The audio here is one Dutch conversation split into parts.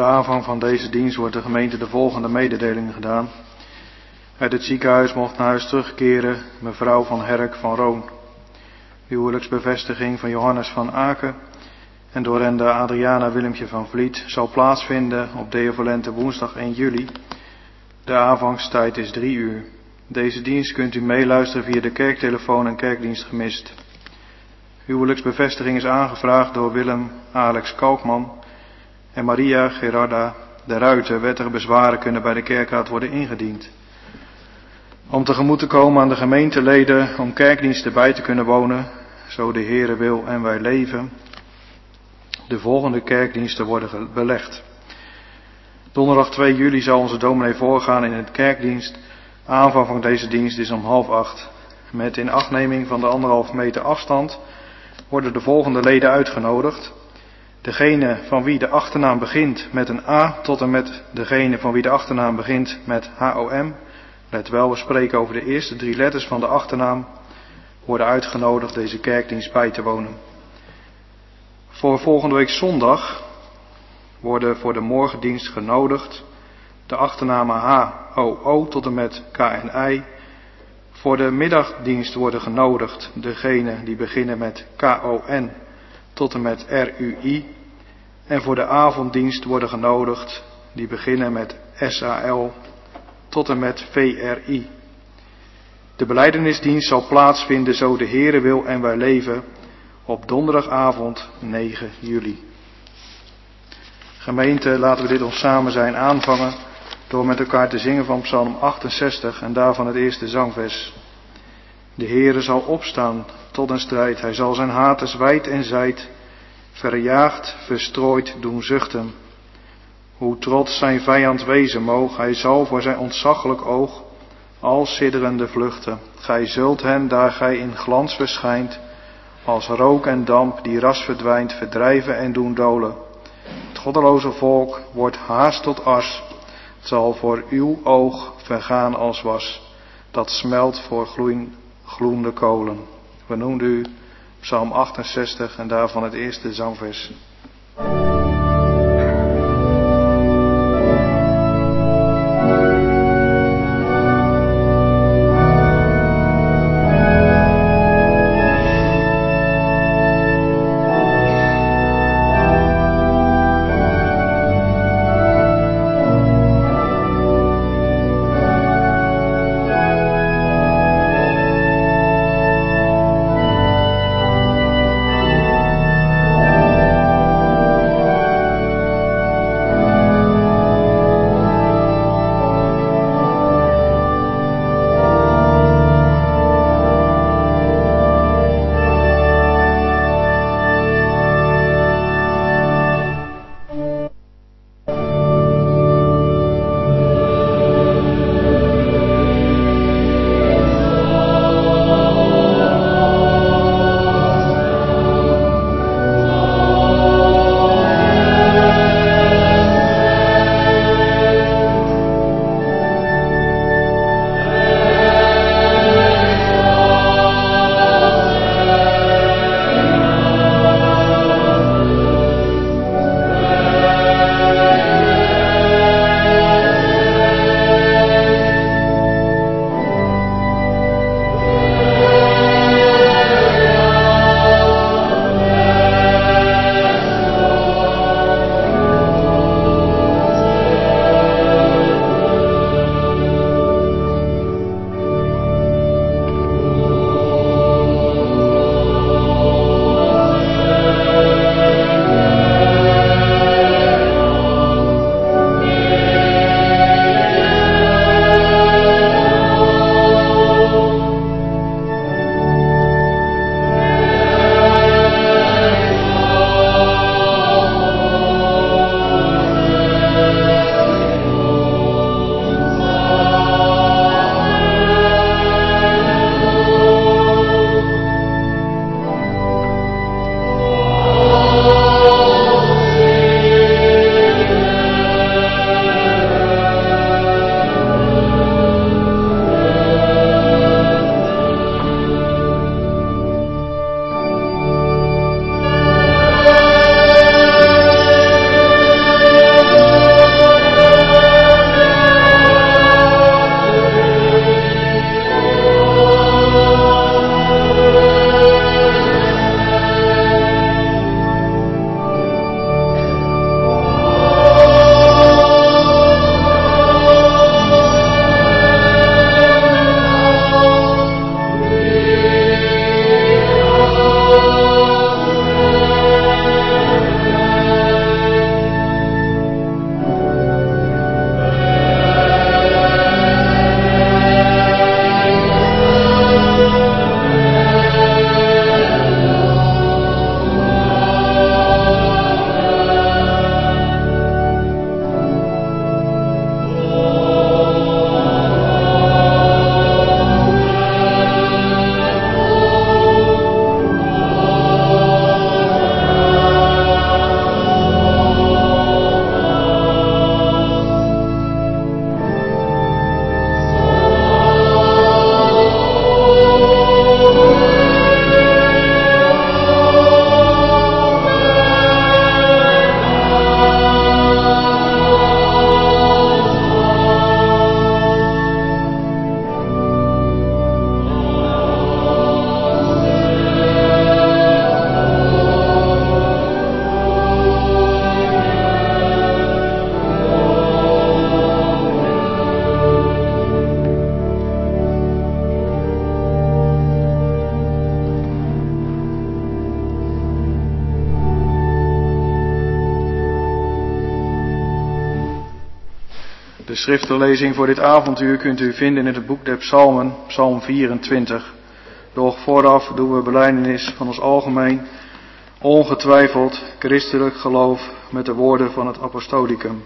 aanvang van deze dienst wordt de gemeente de volgende mededelingen gedaan. Uit het ziekenhuis mocht naar huis terugkeren mevrouw van Herk van Roon. Huwelijksbevestiging van Johannes van Aken en doorrende Adriana Willempje van Vliet zal plaatsvinden op Deovalente woensdag 1 juli. De aanvangstijd is 3 uur. Deze dienst kunt u meeluisteren via de kerktelefoon en kerkdienst gemist. Huwelijksbevestiging is aangevraagd door Willem Alex Kalkman en Maria Gerarda de Ruiter. Wettige bezwaren kunnen bij de kerkraad worden ingediend. Om tegemoet te komen aan de gemeenteleden om kerkdiensten bij te kunnen wonen, zo de Heere wil en wij leven, de volgende kerkdiensten worden belegd. Donderdag 2 juli zal onze dominee voorgaan in het kerkdienst. Aanvang van deze dienst is om 7:30. Met inachtneming van de 1,5 meter afstand worden de volgende leden uitgenodigd. Degene van wie de achternaam begint met een A tot en met degene van wie de achternaam begint met HOM. Let wel, we spreken over de eerste 3 letters van de achternaam. Worden uitgenodigd deze kerkdienst bij te wonen. Voor volgende week zondag worden voor de morgendienst genodigd de achternamen HOO tot en met KNI. Voor de middagdienst worden genodigd degenen die beginnen met KON tot en met RUI. En voor de avonddienst worden genodigd die beginnen met SAL tot en met VRI. De belijdenisdienst zal plaatsvinden zo de Heere wil en wij leven op donderdagavond 9 juli. Gemeente, laten we dit ons samen zijn aanvangen door met elkaar te zingen van Psalm 68 en daarvan het eerste zangvers. De Heere zal opstaan tot een strijd, hij zal zijn haters wijd en zijd, verjaagd, verstrooid doen zuchten. Hoe trots zijn vijand wezen moog, hij zal voor zijn ontzaglijk oog al sidderende vluchten. Gij zult hen, daar gij in glans verschijnt, als rook en damp die ras verdwijnt, verdrijven en doen dolen. Het goddeloze volk wordt haast tot as, het zal voor uw oog vergaan als was, dat smelt voor gloeiende kolen. We noemen u Psalm 68 en daarvan het eerste zangvers. De schriftenlezing voor dit avonduur kunt u vinden in het boek der Psalmen, Psalm 24. Doch vooraf doen we belijdenis van ons algemeen, ongetwijfeld christelijk geloof met de woorden van het apostolicum.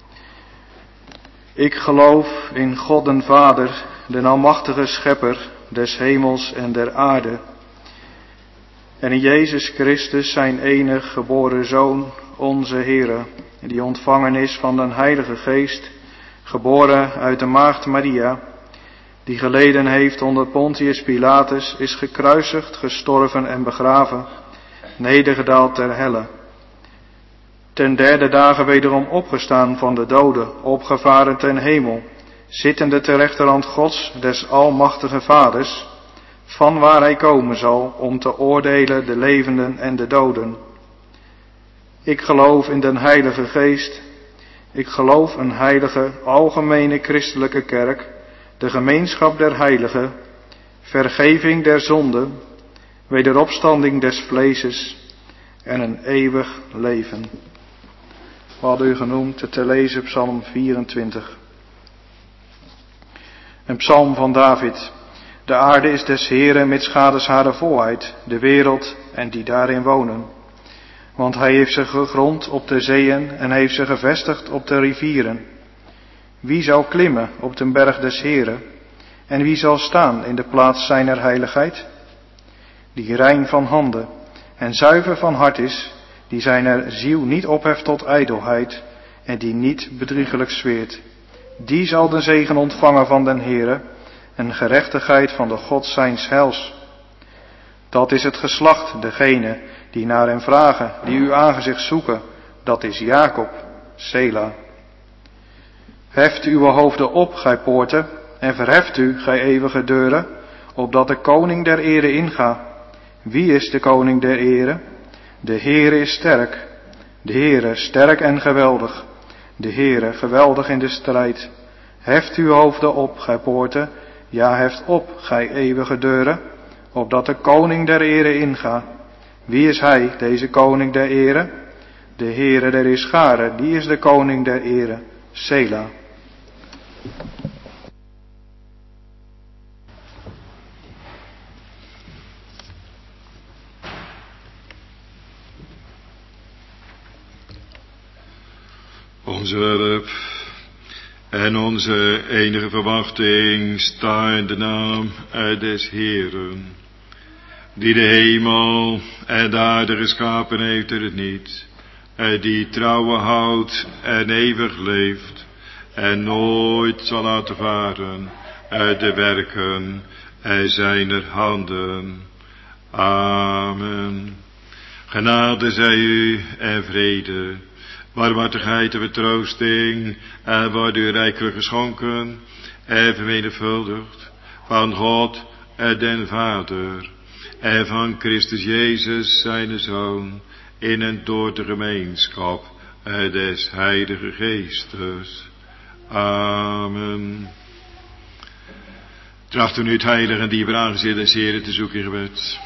Ik geloof in God den Vader, den almachtige schepper des hemels en der aarde. En in Jezus Christus, zijn enig geboren Zoon, onze Heere, die ontvangen is van den Heilige Geest, geboren uit de maagd Maria, die geleden heeft onder Pontius Pilatus, is gekruisigd, gestorven en begraven, nedergedaald ter helle. Ten derde dagen wederom opgestaan van de doden, opgevaren ten hemel, zittende ter rechterhand Gods, des almachtige Vaders, van waar hij komen zal om te oordelen de levenden en de doden. Ik geloof in den Heilige Geest. Ik geloof een heilige, algemene christelijke kerk, de gemeenschap der heiligen, vergeving der zonden, wederopstanding des vleeses en een eeuwig leven. We hadden u genoemd te lezen Psalm 24. Een psalm van David. De aarde is des Heeren mits gades hare volheid, de wereld en die daarin wonen. Want hij heeft ze gegrond op de zeeën en heeft ze gevestigd op de rivieren. Wie zal klimmen op den berg des Heeren? En wie zal staan in de plaats zijner heiligheid? Die rein van handen en zuiver van hart is, die zijner ziel niet opheft tot ijdelheid en die niet bedriegelijk zweert. Die zal de zegen ontvangen van den Heere en gerechtigheid van de God zijns heils. Dat is het geslacht, degene die naar hem vragen, die uw aangezicht zoeken, dat is Jacob, Sela. Heft uw hoofden op, gij poorten, en verheft u, gij eeuwige deuren, opdat de koning der ere inga. Wie is de koning der ere? De Heere is sterk, de Heere sterk en geweldig, de Heere geweldig in de strijd. Heft uw hoofden op, gij poorten, ja heft op, gij eeuwige deuren, opdat de koning der ere inga. Wie is hij, deze koning der ere? De Heere der Heerscharen, die is de koning der ere, Sela. Onze hulp en onze enige verwachting sta in de naam des Heeren, die de hemel en de aarde geschapen heeft en het niet, die trouwe houdt en eeuwig leeft en nooit zal laten varen de werken zijner handen. Amen. Genade zij u en vrede, barmhartigheid en vertroosting worden u rijkelijk geschonken en vermenigvuldigd van God den Vader en van Christus Jezus zijn Zoon in en door de gemeenschap des Heilige Geestes. Amen. Trachten nu het heilige en dierbare aangezicht des Heren te zoeken in gebed.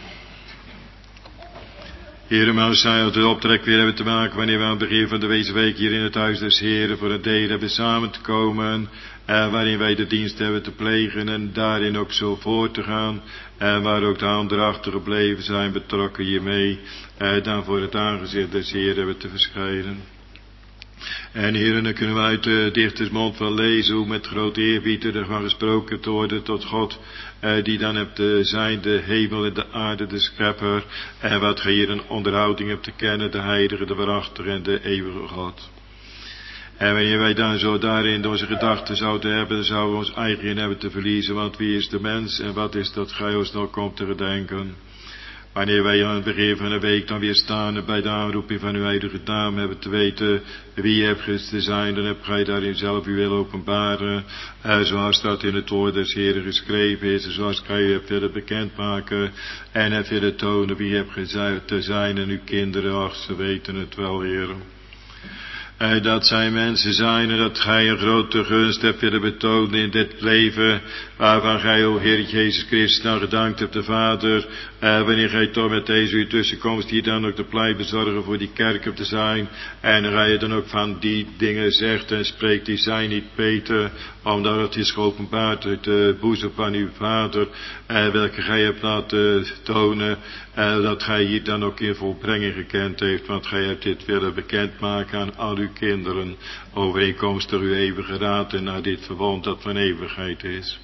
Heere, maar zij het optrek weer hebben te maken wanneer we aan het begin van deze week hier in het huis des Heren voor het deel hebben samen te komen, waarin wij de dienst hebben te plegen en daarin ook zo voor te gaan, waar ook de anderen achtergebleven zijn betrokken hiermee, dan voor het aangezicht des Heren hebben te verschijnen. En Heere, dan kunnen we uit de dichtersmond wel lezen hoe met groot eerbied er van gesproken te worden tot God, die dan hebt te zijn de hemel en de aarde, de schepper, en wat gij hier een onderhouding hebt te kennen, de heilige, de waarachtige en de eeuwige God. En wanneer wij dan zo daarin onze gedachten zouden hebben, dan zouden we ons eigen in hebben te verliezen, want wie is de mens en wat is dat gij ons nog komt te gedenken? Wanneer wij aan het begin van de week dan weer staan bij de aanroeping van uw heilige naam hebben te weten wie hebt ge te zijn, dan hebt gij daarin zelf uw wil openbaren, zoals dat in het woord des Heren geschreven is, en zoals gij u hebt willen bekendmaken en hebt willen tonen wie hebt ge te zijn en uw kinderen, ach, ze weten het wel, Heer. Dat zij mensen zijn en dat gij een grote gunst hebt willen betonen in dit leven, waarvan gij, o Heer Jezus Christus, nou gedankt hebt de Vader, wanneer gij toch met deze uw tussenkomst hier dan ook de pleitbezorger voor die kerk hebt te zijn, en dan ga je dan ook van die dingen zegt en spreekt, die zijn niet beter, omdat het is geopenbaard uit de boezem van uw Vader, welke gij hebt laten tonen, dat gij hier dan ook in volbrenging gekend heeft, want gij hebt dit willen bekendmaken aan al uw kinderen, overeenkomstig uw eeuwige raad en naar dit verbond dat van eeuwigheid is.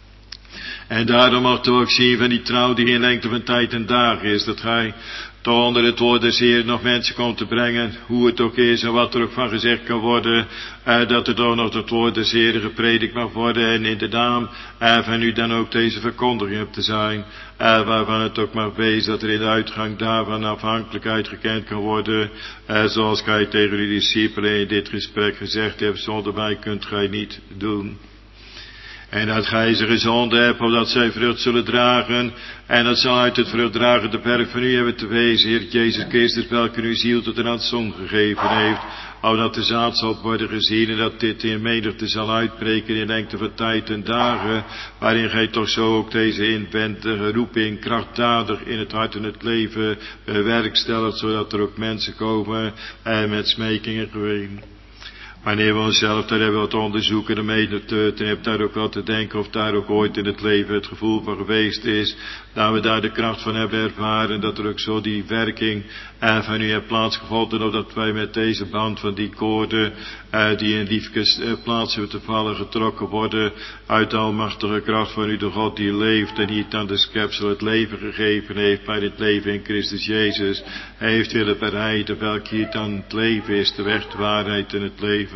En daarom mochten we ook zien van die trouw die in lengte van tijd en dagen is, dat gij toch onder het woord des Heer nog mensen komt te brengen, hoe het ook is en wat er ook van gezegd kan worden, dat er toch nog het woord des Heer gepredikt mag worden en in de naam van u dan ook deze verkondiging hebt te zijn, waarvan het ook mag wezen dat er in de uitgang daarvan afhankelijkheid gekend kan worden, zoals gij tegen uw discipelen in dit gesprek gezegd hebt, zonder mij kunt gij niet doen. En dat gij ze gezonden hebt, opdat zij vrucht zullen dragen. En dat zal uit het vruchtdragende berg van u hebben te wezen, Heer Jezus Christus, welke uw ziel tot een ransom gegeven heeft. Opdat de zaad zal worden gezien en dat dit in menigte zal uitbreken in lengte van tijd en dagen. Waarin gij toch zo ook deze inwendige roeping krachtdadig in het hart en het leven bewerkstelligt. Zodat er ook mensen komen met smeking en geween. Wanneer we onszelf daar hebben wat te onderzoeken en mee te hebben daar ook wat te denken of daar ook ooit in het leven het gevoel van geweest is, dat we daar de kracht van hebben ervaren, dat er ook zo die werking van u heeft plaatsgevonden, opdat wij met deze band van die koorden die in liefjes plaats hebben te vallen getrokken worden uit de almachtige kracht van u, de God die leeft en niet aan de schepsel het leven gegeven heeft, maar het leven in Christus Jezus heeft willen bereiden, welk hier dan het leven is, de weg, de waarheid en het leven.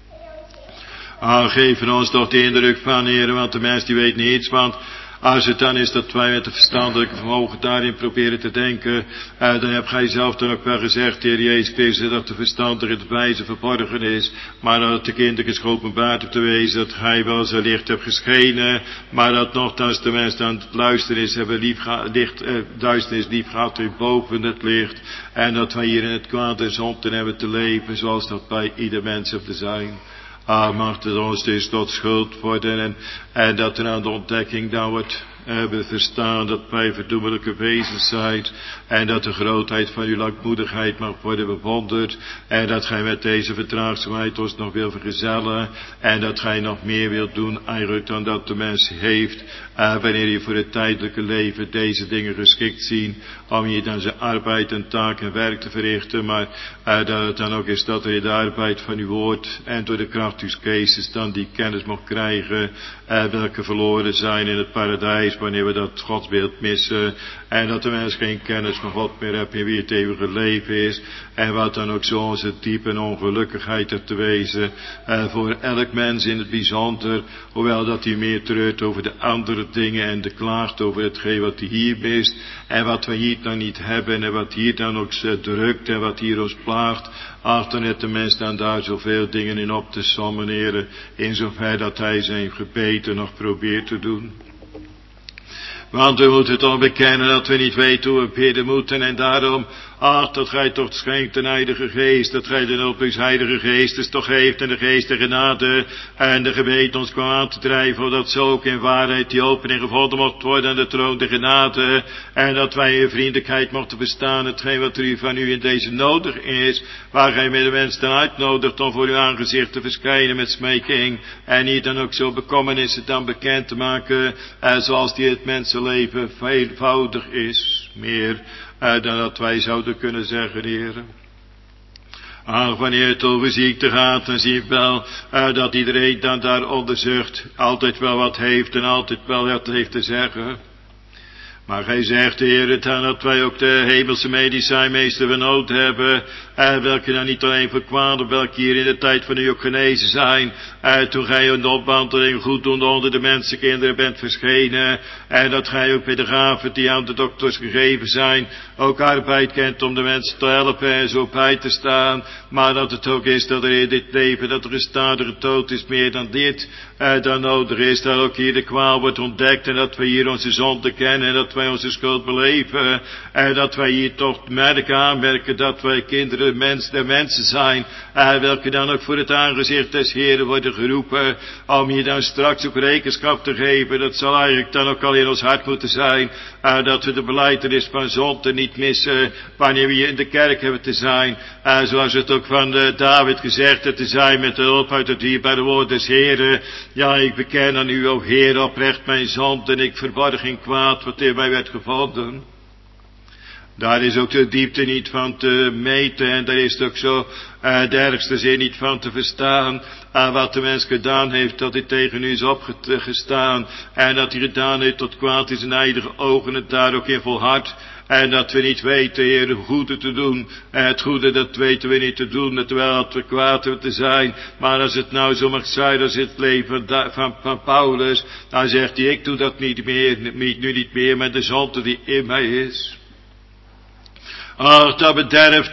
Geef ons toch de indruk van, Heer, want de mens die weet niets, want als het dan is dat wij met de verstandelijke vermogen daarin proberen te denken, dan heb gij zelf dan ook wel gezegd, Heer Jezus Christus, dat de verstandelijke het wijze verborgen is, maar dat het de kinderen is geopenbaard op te wezen, dat gij wel zo licht hebt geschenen, maar dat nogthans de mensen aan het luisteren is, hebben duisternis lief gehad in boven het licht, en dat wij hier in het kwaad en zonde hebben te leven, zoals dat bij ieder mens heeft te zijn. Mag het ons dus tot schuld worden en dat er aan de ontdekking dan wordt hebben verstaan dat wij verdoemelijke wezens zijn en dat de grootheid van uw langmoedigheid mag worden bewonderd en dat gij met deze vertraagzaamheid ons nog wil vergezellen en dat gij nog meer wilt doen eigenlijk dan dat de mens heeft wanneer je voor het tijdelijke leven deze dingen geschikt zien om je dan zijn arbeid en taak en werk te verrichten, maar dat het dan ook is dat er in de arbeid van uw woord en door de kracht uw geestes dan die kennis mag krijgen welke verloren zijn in het paradijs wanneer we dat godsbeeld missen en dat de mens geen kennis van God meer heeft in wie het eeuwige leven is en wat dan ook zo onze diepe ongelukkigheid heeft te wezen voor elk mens in het bijzonder, hoewel dat hij meer treurt over de andere dingen en de klaagt over hetgeen wat hij hier mist en wat we hier dan niet hebben en wat hier dan ook drukt en wat hier ons plaagt. Ach, dan heeft de mens dan daar zoveel dingen in op te sommen, Heere, in zover dat hij zijn gebeten nog probeert te doen. Want we moeten toch bekennen dat we niet weten hoe we bidden moeten en daarom, ach, dat gij toch schenkt een heilige geest, dat gij de hulp uw heilige geestes toch heeft en de geest de genade en de gebeten ons kwam aan te drijven, zodat zo ook in waarheid die opening gevonden mocht worden aan de troon de genade en dat wij in vriendelijkheid mochten bestaan, hetgeen wat er van u in deze nodig is, waar gij met de mens dan uitnodigt om voor uw aangezicht te verschijnen met smeking en hier dan ook zo bekommernissen dan bekend te maken, zoals die het mensenleven veelvoudig is, meer dan dat wij zouden kunnen zeggen, Heere. Wanneer het over ziekte gaat, dan zie ik wel dat iedereen dan daaronder zucht, altijd wel wat heeft en altijd wel wat heeft te zeggen. Maar gij zegt, Heer, dat wij ook de hemelse medicijnmeester van nood hebben, welke dan niet alleen voor kwaad, welke hier in de tijd van u ook genezen zijn, toen gij een opwandeling goeddoende onder de mensenkinderen bent verschenen, en dat gij ook bij de gaven die aan de dokters gegeven zijn, ook arbeid kent om de mensen te helpen en zo bij te staan, maar dat het ook is dat er in dit leven, dat er een stadige dood is meer dan dit, dan nodig is, dat ook hier de kwaal wordt ontdekt en dat wij hier onze zonde kennen en dat wij onze schuld beleven en dat wij hier toch aanmerken dat wij kinderen de mensen zijn, welke dan ook voor het aangezicht des Heeren worden geroepen, om hier dan straks ook rekenschap te geven. Dat zal eigenlijk dan ook al in ons hart moeten zijn, dat we de belijdenis van zonde niet missen, wanneer we hier in de kerk hebben te zijn, zoals het ook van David gezegd heeft, te zijn met de hulp uit het dierbare woord des Heeren. Ja, ik beken aan u, o Heer, oprecht mijn zonde, en ik verborg geen kwaad wat in mij werd gevonden. Daar is ook de diepte niet van te meten, en daar is het ook zo de ergste zin niet van te verstaan, wat de mens gedaan heeft, dat hij tegen u is opgestaan, en dat hij gedaan heeft tot kwaad in zijn eigen ogen, en daar ook in volhardt. En dat we niet weten, Heer, het goede te doen. Het goede, dat weten we niet te doen, terwijl we kwaad hebben te zijn. Maar als het nou zo mag zijn, als het leven van Paulus, dan zegt hij, ik doe dat niet meer, nu niet meer, met de zonde die in mij is. Ach, dat bederf,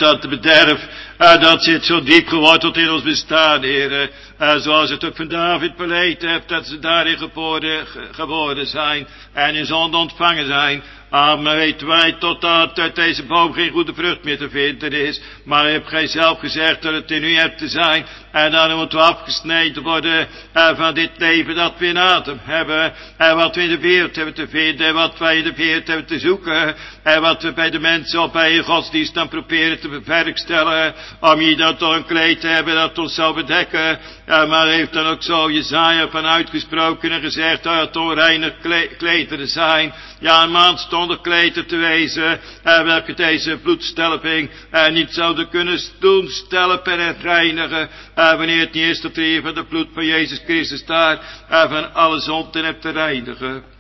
dat zit zo diep geworteld in ons bestaan, Heer. Zoals het ook van David beleid heeft, dat ze daarin geboren zijn en in zonde ontvangen zijn. Maar weten wij totdat uit deze boom geen goede vrucht meer te vinden is. Maar hebt gij zelf gezegd dat het in u hebt te zijn. En dan moeten we afgesneden worden van dit leven dat we in adem hebben. En wat we in de wereld hebben te vinden. En wat wij in de wereld hebben te zoeken. En wat we bij de mensen of bij je godsdienst dan proberen te bewerkstelligen. Om hier dan toch een kleed te hebben dat ons zou bedekken. Maar heeft dan ook zo Jesaja van uitgesproken en gezegd dat het onreinig klederen zijn. Ja, een maandstonden kleder te wezen, welke deze bloedstelping niet zouden kunnen doen, stelpen en reinigen, wanneer het niet is dat er hier van de bloed van Jezus Christus daar van alle zonden hebt te reinigen.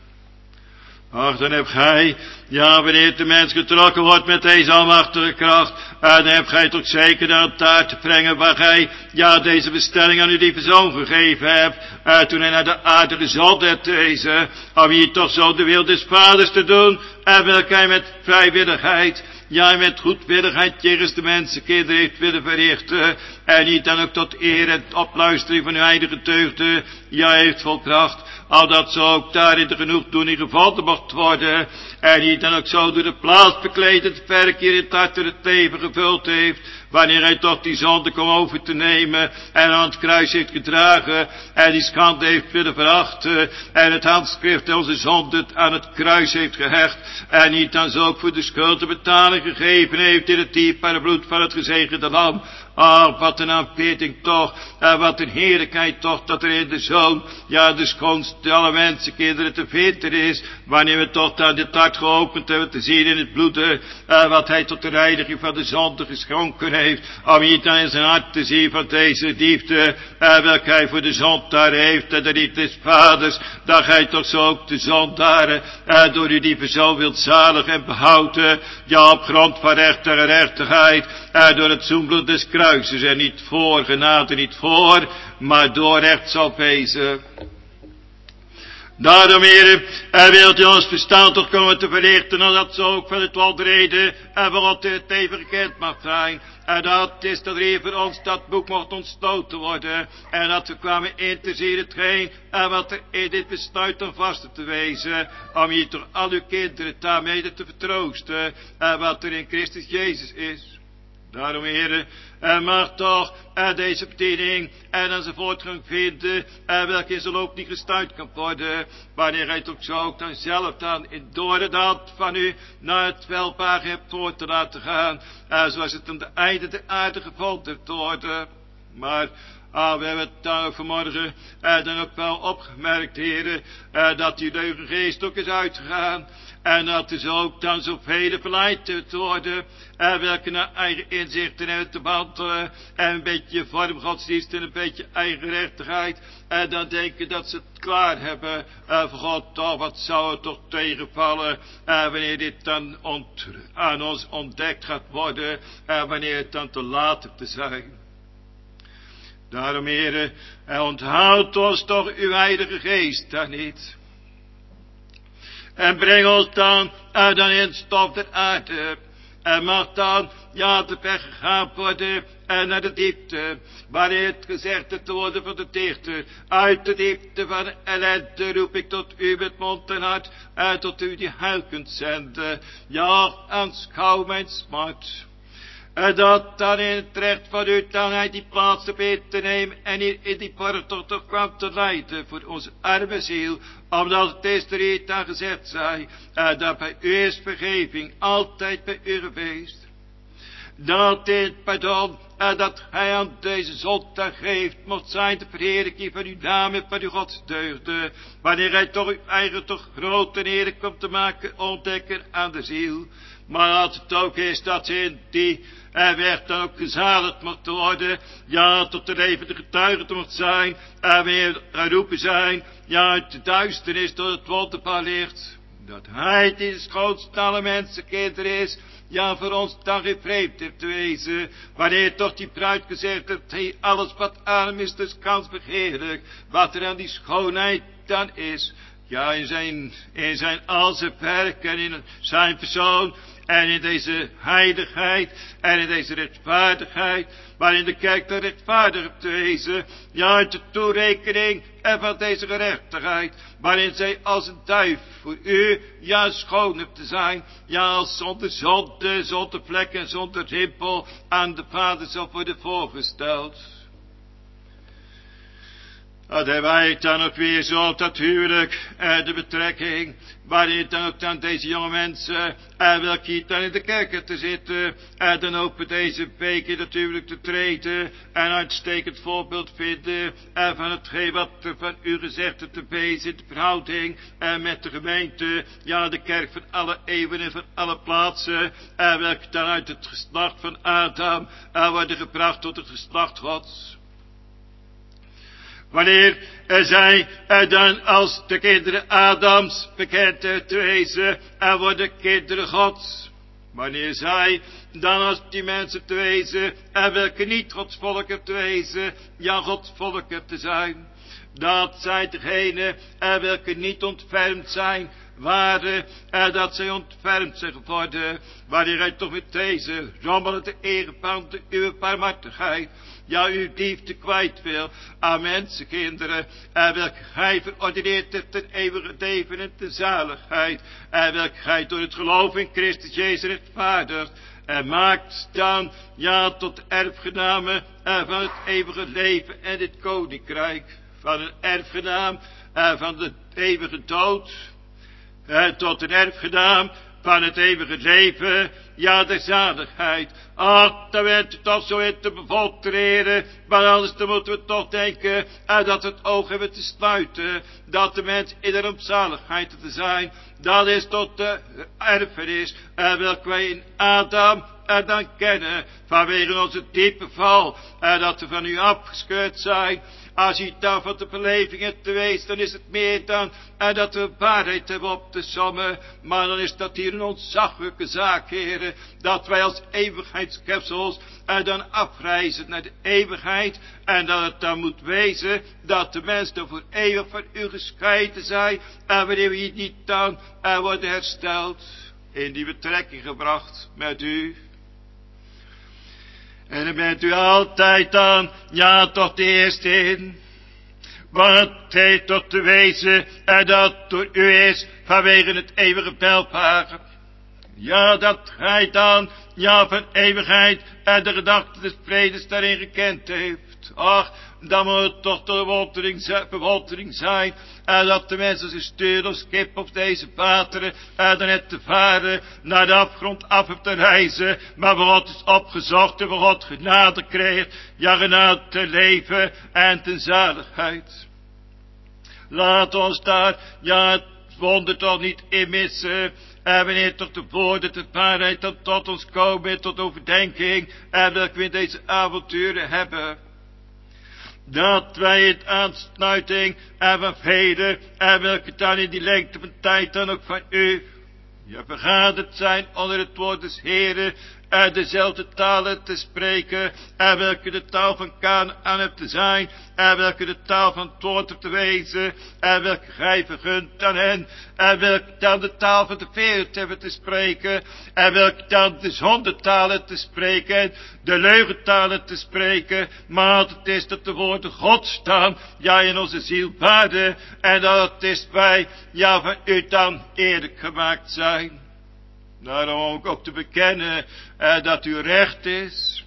Ach, dan heb gij, ja, wanneer de mens getrokken wordt met deze almachtige kracht, dan heb gij toch zeker aan het taart te brengen waar gij, ja, deze bestelling aan uw lieve zoon gegeven hebt, toen hij naar de aarde gezond hebt deze, om hier toch zo de wil des vaders te doen, en welke hij met vrijwilligheid, ja, met goedwilligheid jegens de mensenkinderen heeft willen verrichten, en niet dan ook tot eer en opluistering van uw heilige deugden, ja, heeft volbracht. Al dat zo ook daar in de genoegdoening gevonden mocht worden. En die dan ook zo door de plaats bekleed het werk hier in het hart en het leven gevuld heeft. Wanneer hij toch die zonde kwam over te nemen. En aan het kruis heeft gedragen. En die schande heeft willen verachten. En het handschrift onze zonde aan het kruis heeft gehecht. En niet dan zo ook voor de schuld te betalen gegeven heeft in het dierbare bloed van het gezegende lam. Ah, wat een aanbidding toch, wat een heerlijkheid toch, dat er in de Zoon, ja, de schoonste alle mensenkinderen te vinden is, wanneer we toch aan dit hart geopend hebben te zien in het bloed, wat hij tot de reiniging van de zonde geschonken heeft, om hier dan in zijn hart te zien van deze liefde, welke hij voor de zondaar heeft, en de liefde des vaders, dat gij toch zo ook de zondaren, door uw lieve Zoon wilt zalig en behouden, ja, op grond van recht en gerechtigheid, door het zoenbloed des kruises, en niet voor genade, niet voor, maar door recht zal wezen. Daarom, heren, wilt u ons verstand toch komen te verlichten, en dat zo ook van het waldreden en van God het even gekend mag zijn. En dat is dat er hier voor ons dat boek mocht ontsloten worden. En dat we kwamen in te zien hetgeen en wat er in dit besluit om vast te wezen. Om hier toch al uw kinderen daarmee te vertroosten. En wat er in Christus Jezus is. Daarom, heren, mag toch deze bediening en aan zijn voortgang vinden, welke in zijn loop niet gestuit kan worden, wanneer hij toch zo ook dan zelf dan in door de hand van u naar het welbare hebt voor te laten gaan, zoals het aan de einde der aarde gevonden hebt worden. Maar we hebben het dan ook vanmorgen dan ook wel opgemerkt, heren, dat die leugengeest ook is uitgegaan. En dat is ook dan zoveel verleid te worden, welke naar eigen inzichten hebben te wandelen, en een beetje vormgodsdienst en een beetje eigen rechtigheid, en dan denken dat ze het klaar hebben, voor God toch, wat zou het toch tegenvallen, wanneer dit dan aan ons ontdekt gaat worden, wanneer het dan te laat hebt te zijn. Daarom, heren, onthoud ons toch uw heilige geest daar niet. En breng ons dan in het stof der aarde. En mag dan, ja, te ver gegaan worden en naar de diepte. Waarin het gezegd te worden van de dichter. Uit de diepte van de ellende roep ik tot u met mond en hart. Tot u die heil kunt zenden. Ja, aanschouw mijn smart. Dat dan in het recht van u dan hij die plaats op in te nemen en in die toch kwam te leiden voor onze arme ziel, omdat het is er hier dan gezegd zij, dat bij u is vergeving altijd bij u geweest. Dat in het pardon dat hij aan deze zondag geeft, mocht zijn de verheerlijking van uw naam en van uw godsdeugden, wanneer hij toch uw eigen toch groot en eerlijk komt te maken, ontdekken aan de ziel. Maar als het ook is dat in die werd dan ook gezaligd mocht worden, ja, tot de levende getuige mocht zijn, en weer geroepen zijn, ja, uit de duisternis tot het wonderbaar licht. Dat hij die de schoonste alle mensenkinderen is, ja, voor ons dan geen vreemd heeft te wezen, wanneer toch die bruid gezegd heeft, hey, alles wat aan hem is, dus kans begeerlijk, wat er aan die schoonheid dan is. Ja, in zijn al zijn werk en in zijn persoon en in deze heiligheid en in deze rechtvaardigheid, waarin de kerk de rechtvaardig hebt te wezen, ja, uit de toerekening en van deze gerechtigheid, waarin zij als een duif voor u, ja, schoon hebt te zijn, ja, als zonder zonde, zonder vlek en zonder rimpel aan de Vader zal worden voorgesteld. Dat hebben wij dan ook weer zo op dat huwelijk, de betrekking, waarin dan ook dan deze jonge mensen, welke hier dan in de kerken te zitten, dan ook bij deze beker natuurlijk te treden, en uitstekend voorbeeld vinden, van hetgeen wat er van u gezegd te wezen in de verhouding, met de gemeente, ja, de kerk van alle eeuwen en van alle plaatsen, welke dan uit het geslacht van Adam, worden gebracht tot het geslacht Gods. Wanneer zij dan als de kinderen Adams bekend te wezen en worden kinderen Gods. Wanneer zij dan als die mensen te wezen en welke niet Gods volken te wezen, ja, Gods volken te zijn. Dat zij degene welke niet ontfermd zijn, waren dat zij ontfermd zijn geworden, wanneer hij toch met deze rommelende erebanden uw barmhartigheid, ja, uw liefde kwijt wil aan mensenkinderen, welke gij verordineerd hebt ten eeuwige leven en ten zaligheid, welke gij door het geloof in Christus Jezus rechtvaardigt, en maakt dan, ja, tot erfgenamen van het eeuwige leven en het koninkrijk, van een erfgenaam van de eeuwige dood, tot een erfgenaam van het eeuwige leven, ja, de zaligheid. Ach, daar werd het toch zo in te bevolteren, maar anders dan moeten we toch denken, dat we het oog hebben te sluiten, dat de mens in de rampzaligheid te zijn, dat is tot de erfenis, welke wij in Adam dan kennen, vanwege onze diepe val, dat we van u afgescheurd zijn. Als u dan van de beleving hebt te wezen, dan is het meer dan dat we waarheid hebben op te sommen. Maar dan is dat hier een ontzaglijke zaak, heren, dat wij als eeuwigheidskepsels dan afreizen naar de eeuwigheid. En dat het dan moet wezen dat de mensen dan voor eeuwig van u gescheiden zijn. En wanneer we hier niet dan worden hersteld, in die betrekking gebracht met u. En dan bent u altijd dan, ja, toch de eerste in. Want het heeft toch te wezen dat door u is vanwege het eeuwige welvaren. Ja, dat gij dan, ja, van eeuwigheid de gedachte des vredes daarin gekend heeft. Ach, dan moet het toch de bewondering zijn, dat de mensen zich sturen als kip op deze wateren, dan net te varen, naar de afgrond af op te reizen, maar voor God is opgezocht en voor God genade kreeg, ja, genade te leven en ten zaligheid. Laat ons daar, ja, het wonder toch niet in missen, wanneer toch de woorden, de waarheid dan tot ons komen, tot overdenking, dat we in deze avonturen hebben. Dat wij het aansluiting van velen, welke dan in die lengte van tijd dan ook van u, ja, vergaderd zijn onder het woord des Heren, dezelfde talen te spreken, welke de taal van Kanaan hebt te zijn, welke de taal van het woord hebt te wezen, welke gij vergunt aan hen, welke dan de taal van de wereld hebben te spreken, welke dan de zondetalen te spreken, de leugentalen te spreken, maar het is dat de woorden God staan, ja, in onze ziel waarde, en dat het is wij, ja, van u dan eerlijk gemaakt zijn. Daarom ook te bekennen dat u recht is.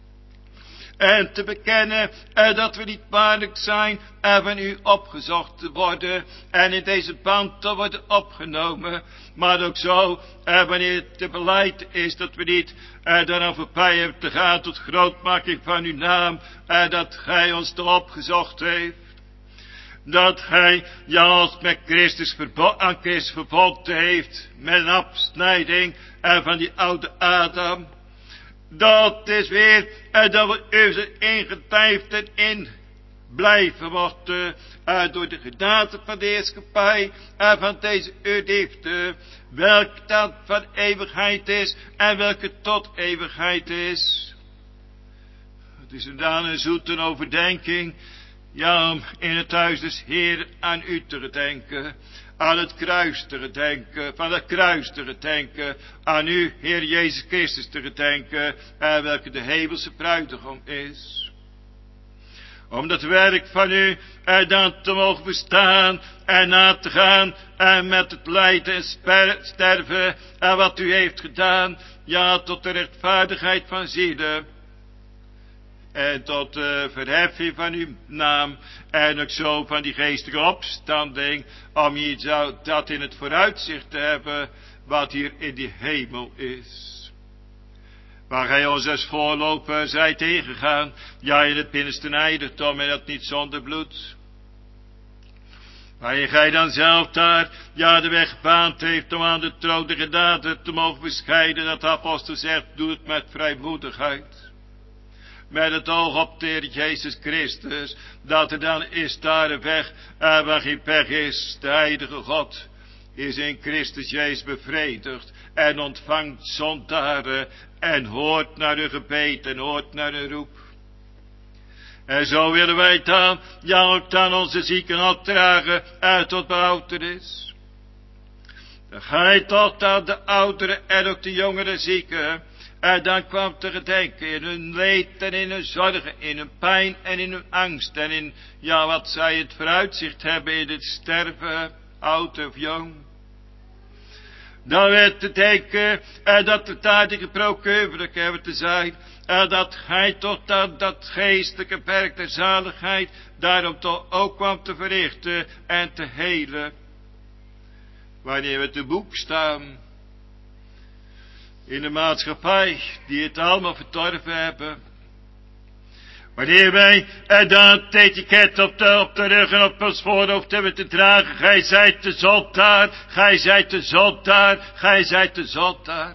En te bekennen dat we niet waardig zijn van u opgezocht te worden. En in deze band te worden opgenomen. Maar ook zo, wanneer het te beleid is dat we niet daaraan voorbij hebben te gaan tot grootmaking van uw naam. Dat gij ons te opgezocht heeft. Dat gij ons met Christus aan Christus verbonden heeft. Met een afsnijding van die oude Adam. Dat is weer dat we u ingedijfd en in blijven worden door de genade van de heerschappij van deze liefde, welke dan van eeuwigheid is en welke tot eeuwigheid is. Het is een zoete overdenking, ja, om in het huis des Heer aan u te gedenken. Aan het kruis te gedenken, van het kruis te gedenken, aan u, Heer Jezus Christus, te gedenken, welke de hemelse bruidegom is. Om dat werk van u dan te mogen bestaan en na te gaan met het lijden en sterven wat u heeft gedaan, ja, tot de rechtvaardigheid van zielen. En tot de verheffing van uw naam. En ook zo van die geestelijke opstanding. Om je zou dat in het vooruitzicht te hebben. Wat hier in die hemel is. Waar gij ons als voorloper zijt tegengegaan. Ja, in het binnenste heiligdom en dat niet zonder bloed. Waarin gij dan zelf daar, ja, de weg gebaand heeft om aan de troon de genade te mogen bescheiden. Dat de apostel zegt, doe het met vrijmoedigheid. Met het oog op de Heer Jezus Christus. Dat er dan is daar een weg waar geen pech is. De heilige God is in Christus Jezus bevredigd. En ontvangt zondaren. En hoort naar uw gebed en hoort naar uw roep. En zo willen wij dan, ja, ook dan onze zieken opdragen tot beoudenis. Dan ga je tot aan de ouderen en ook de jongere zieken. En dan kwam te gedenken in hun leed en in hun zorgen, in hun pijn en in hun angst. En in, ja, wat zij het vooruitzicht hebben in het sterven, oud of jong. Dan werd te denken dat we daar die gebroken huwelijk hebben te zijn. Dat gij tot aan dat geestelijke werk der zaligheid daarom toch ook kwam te verrichten en te helen. Wanneer we te boek staan. In de maatschappij, die het allemaal vertorven hebben. Wanneer wij dat etiket op de rug en op ons voorhoofd hebben te dragen. Gij zijt de zondaar, gij zijt de zondaar, gij zijt de zondaar.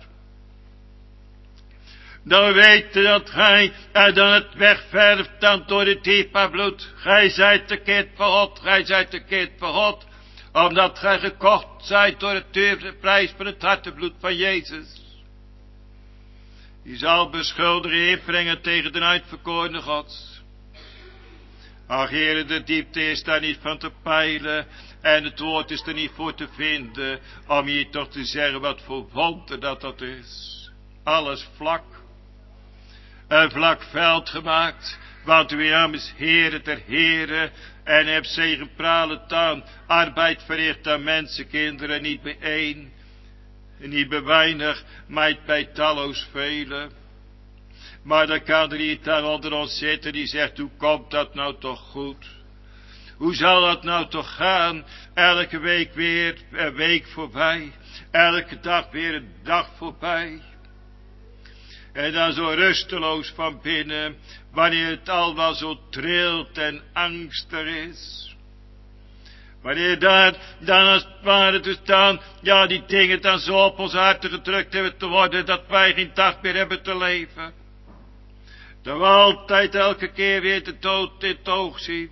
Dan weten dat gij dan het wegverft dan door het diepe bloed. Gij zijt de kind van God, gij zijt de kind van God. Omdat gij gekocht zijt door het dure prijs van het hartebloed van Jezus. Die zal beschuldiging inbrengen tegen de uitverkorene God. Ach, Heere, de diepte is daar niet van te peilen. En het woord is er niet voor te vinden. Om hier toch te zeggen wat voor wonder dat is. Alles vlak. Een vlak veld gemaakt. Want uw naam is Heere ter Heere. En hebt zegenpralend aan arbeid verricht aan mensenkinderen. Niet bij één. Niet bij weinig, maar bij talloos velen. Maar dan kan er iemand aan onder ons zitten die zegt, hoe komt dat nou toch goed? Hoe zal dat nou toch gaan? Elke week weer een week voorbij. Elke dag weer een dag voorbij. En dan zo rusteloos van binnen, wanneer het allemaal zo trilt en angstig is. Wanneer daar dan als het ware dus dan, ja, die dingen dan zo op ons harten gedrukt hebben te worden, dat wij geen dag meer hebben te leven. Dat we altijd elke keer weer de dood in het oog zien.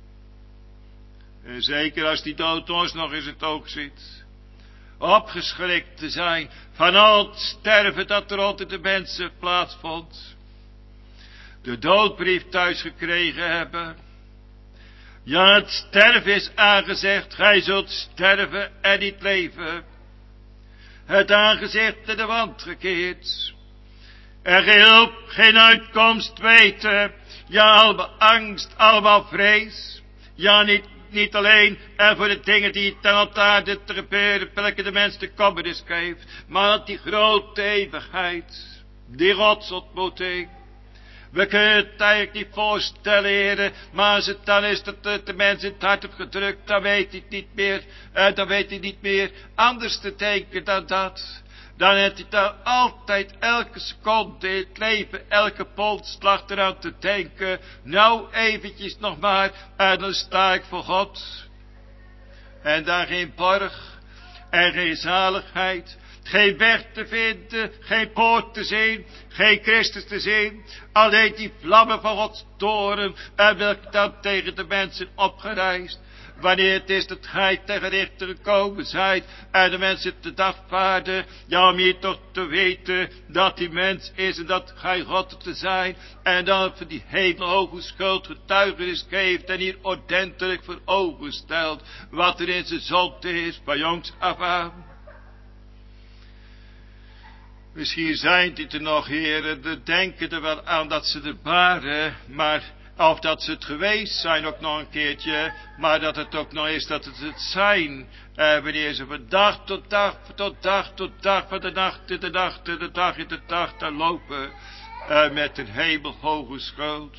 En zeker als die dood ons nog eens het oog ziet. Opgeschrikt te zijn van al het sterven dat er onder de mensen plaatsvond. De doodbrief thuis gekregen hebben. Ja, het sterven is aangezegd, gij zult sterven en niet leven. Het aangezicht naar de wand gekeerd. En geen hulp, geen uitkomst weten. Ja, allemaal angst, allemaal vrees. Ja, niet niet alleen voor de dingen die ten altaar te gebeuren, welke de mens te kommenis geeft, maar dat die grote eeuwigheid, die godsontmoeting. We kunnen het eigenlijk niet voorstellen, heren, maar als het dan is dat de mens in het hart heeft gedrukt, dan weet hij het niet meer, dan weet hij niet meer anders te denken dan dat. Dan heeft hij daar altijd elke seconde in het leven, elke polsslag eraan te denken. Nou eventjes nog maar, en dan sta ik voor God. En daar geen borg, en geen zaligheid, geen weg te vinden, geen poort te zien, geen Christus te zien. Alleen die vlammen van Gods toorn, en welke dan tegen de mensen opgereisd. Wanneer het is dat gij tegen richter gekomen zijt en de mensen te dagvaarden, ja, om hier toch te weten dat die mens is en dat gij God te zijn, en dan voor die hemelhoge schuld getuigenis geeft en hier ordentelijk voor ogen stelt wat er in zijn zonde is van jongs af aan. Misschien zijn dit er nog, heren, de denken er wel aan dat ze er waren, maar of dat ze het geweest zijn ook nog een keertje, maar dat het ook nog is dat het zijn, wanneer ze van dag tot dag, tot dag tot dag, van de nacht in de nacht en de dag in de dag, daar lopen, met een hemelhoge schuld.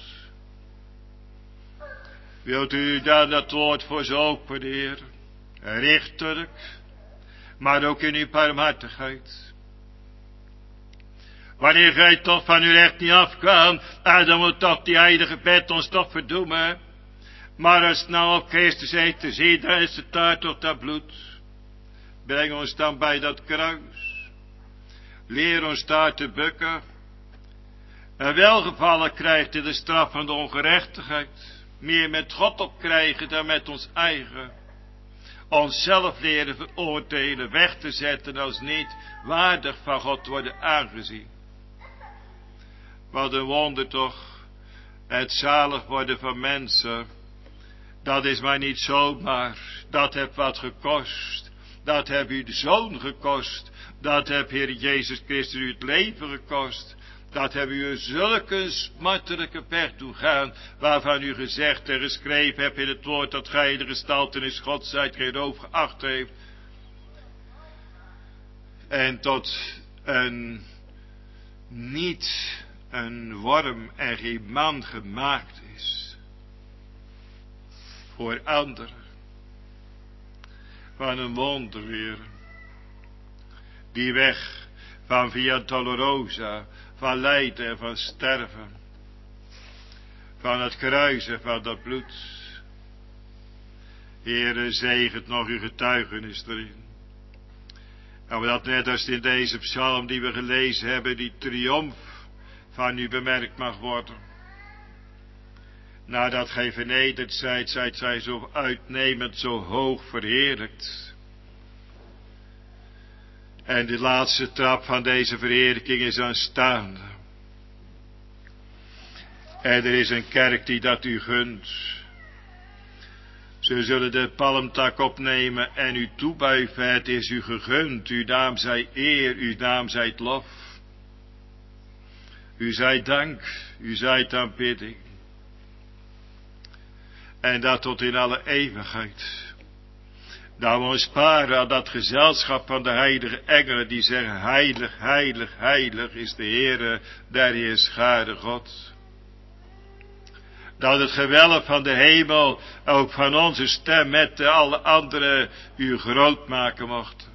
Wilt u dan dat woord voor ze openen, Heer, richtelijk, maar ook in uw barmhartigheid. Wanneer gij toch van uw recht niet afkwam, dan moet toch die heilige bed ons toch verdoemen. Maar als het nou op Christus heet te zien, dan is het daar toch dat bloed. Breng ons dan bij dat kruis. Leer ons daar te bukken. En welgevallen krijgt in de straf van de ongerechtigheid. Meer met God opkrijgen dan met ons eigen. Onszelf leren veroordelen, weg te zetten als niet waardig van God worden aangezien. Wat een wonder toch, het zalig worden van mensen, dat is maar niet zomaar, dat heeft wat gekost, dat heeft u de Zoon gekost, dat heeft Heer Jezus Christus u het leven gekost, dat heeft u zulke smartelijke weg doen gaan, waarvan u gezegd en geschreven hebt in het woord dat gij de gestaltenis Gods zijt, geen roof geacht heeft, en tot een niet een worm en geen man gemaakt is voor anderen. Wat een wonder, Heer. Die weg van Via Dolorosa, van lijden en van sterven, van het kruisen van dat bloed. Heere, zegent nog uw getuigenis erin. En dat net als in deze psalm die we gelezen hebben, die triomf van u bemerkt mag worden. Nadat gij vernederd zijt, zijt zij zo uitnemend, zo hoog verheerlijkt. En de laatste trap van deze verheerlijking is aanstaande. En er is een kerk die dat u gunt. Ze zullen de palmtak opnemen en u toebuigen, het is u gegund, uw naam zij eer, uw naam zij lof. U zij dank, u zij aanbidding. En dat tot in alle eeuwigheid. Dat we ons sparen aan dat gezelschap van de heilige engelen die zeggen, heilig, heilig, heilig is de Heere der Heerscharen God. Dat het gewelf van de hemel ook van onze stem met alle anderen u groot maken mocht.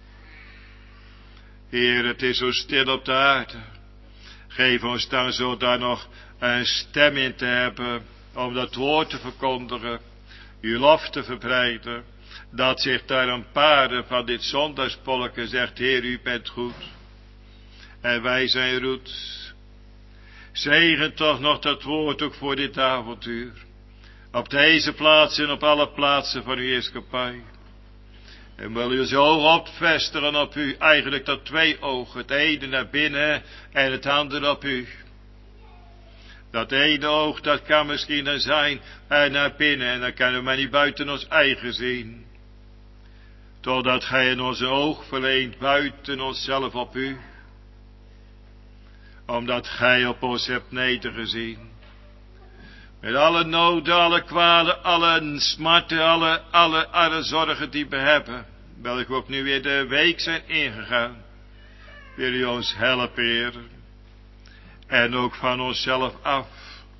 Heer, het is zo stil op de aarde. Geef ons dan zo daar nog een stem in te hebben, om dat woord te verkondigen, uw lof te verbreiden, dat zich daar een paar van dit zondagsvolken zegt, Heer, u bent goed, en wij zijn roet. Zegen toch nog dat woord ook voor dit avontuur, op deze plaats en op alle plaatsen van uw heerschappij. En wil u zo opvestigen op u, eigenlijk dat twee ogen, het ene naar binnen en het andere op u. Dat ene oog, dat kan misschien dan zijn naar binnen, en dan kunnen we maar niet buiten ons eigen zien. Totdat gij in ons oog verleent buiten onszelf op u. Omdat gij op ons hebt nedergezien. Met alle noden, alle kwalen, alle smarten, alle zorgen die we hebben. Welke ook nu weer de week zijn ingegaan. Wil u ons helpen, Heer. En ook van onszelf af.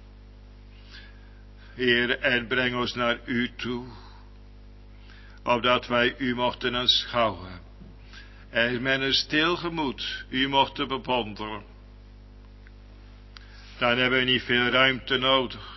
Heer, en breng ons naar u toe. Opdat wij u mochten aanschouwen. En met een stil gemoed u mochten bewonderen. Dan hebben we niet veel ruimte nodig.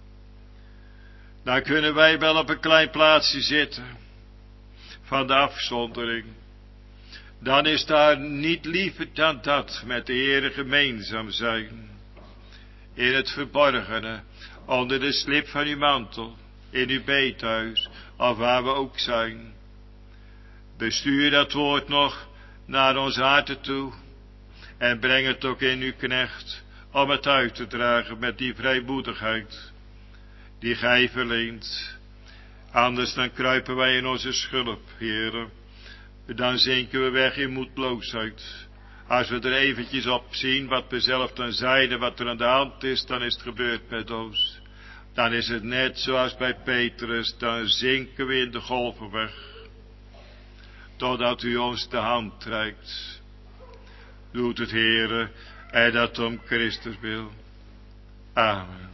Dan kunnen wij wel op een klein plaatsje zitten. Van de afzondering. Dan is daar niet liever dan dat met de Heere gemeenzaam zijn. In het verborgene. Onder de slip van uw mantel. In uw beethuis. Of waar we ook zijn. Bestuur dat woord nog naar ons harten toe. En breng het ook in uw knecht. Om het uit te dragen met die vrijmoedigheid. Die gij verleent. Anders dan kruipen wij in onze schulp, Heere. Dan zinken we weg in moedloosheid. Als we er eventjes op zien wat we zelf dan zeiden, wat er aan de hand is, dan is het gebeurd met ons. Dan is het net zoals bij Petrus, dan zinken we in de golven weg. Totdat u ons de hand reikt. Doet het, Heere, en dat om Christus wil. Amen.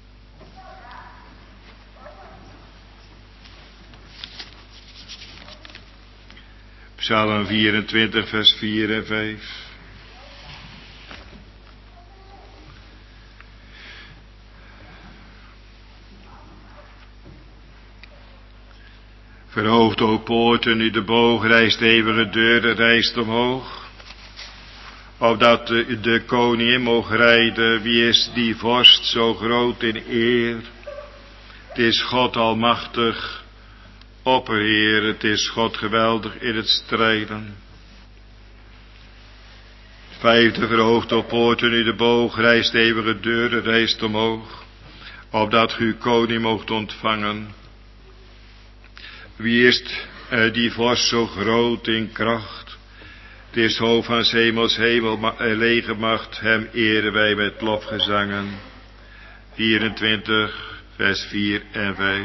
Psalm 24, vers 4 en 5. Verhoogd, o poorten, u de boog rijst, eeuwige deuren rijst omhoog. Opdat de koningin mogen rijden, wie is die vorst zo groot in eer? Het is God almachtig. Opperheer, het is God geweldig in het strijden. Vijfde, verhoogd op poorten, u de boog, rijst eeuwige deuren, rijst omhoog, opdat u koning moogt ontvangen. Wie is die vorst zo groot in kracht? Het is hoofd van 's hemels hemel, legermacht, hem eren wij met lofgezangen. 24, vers 4 en 5.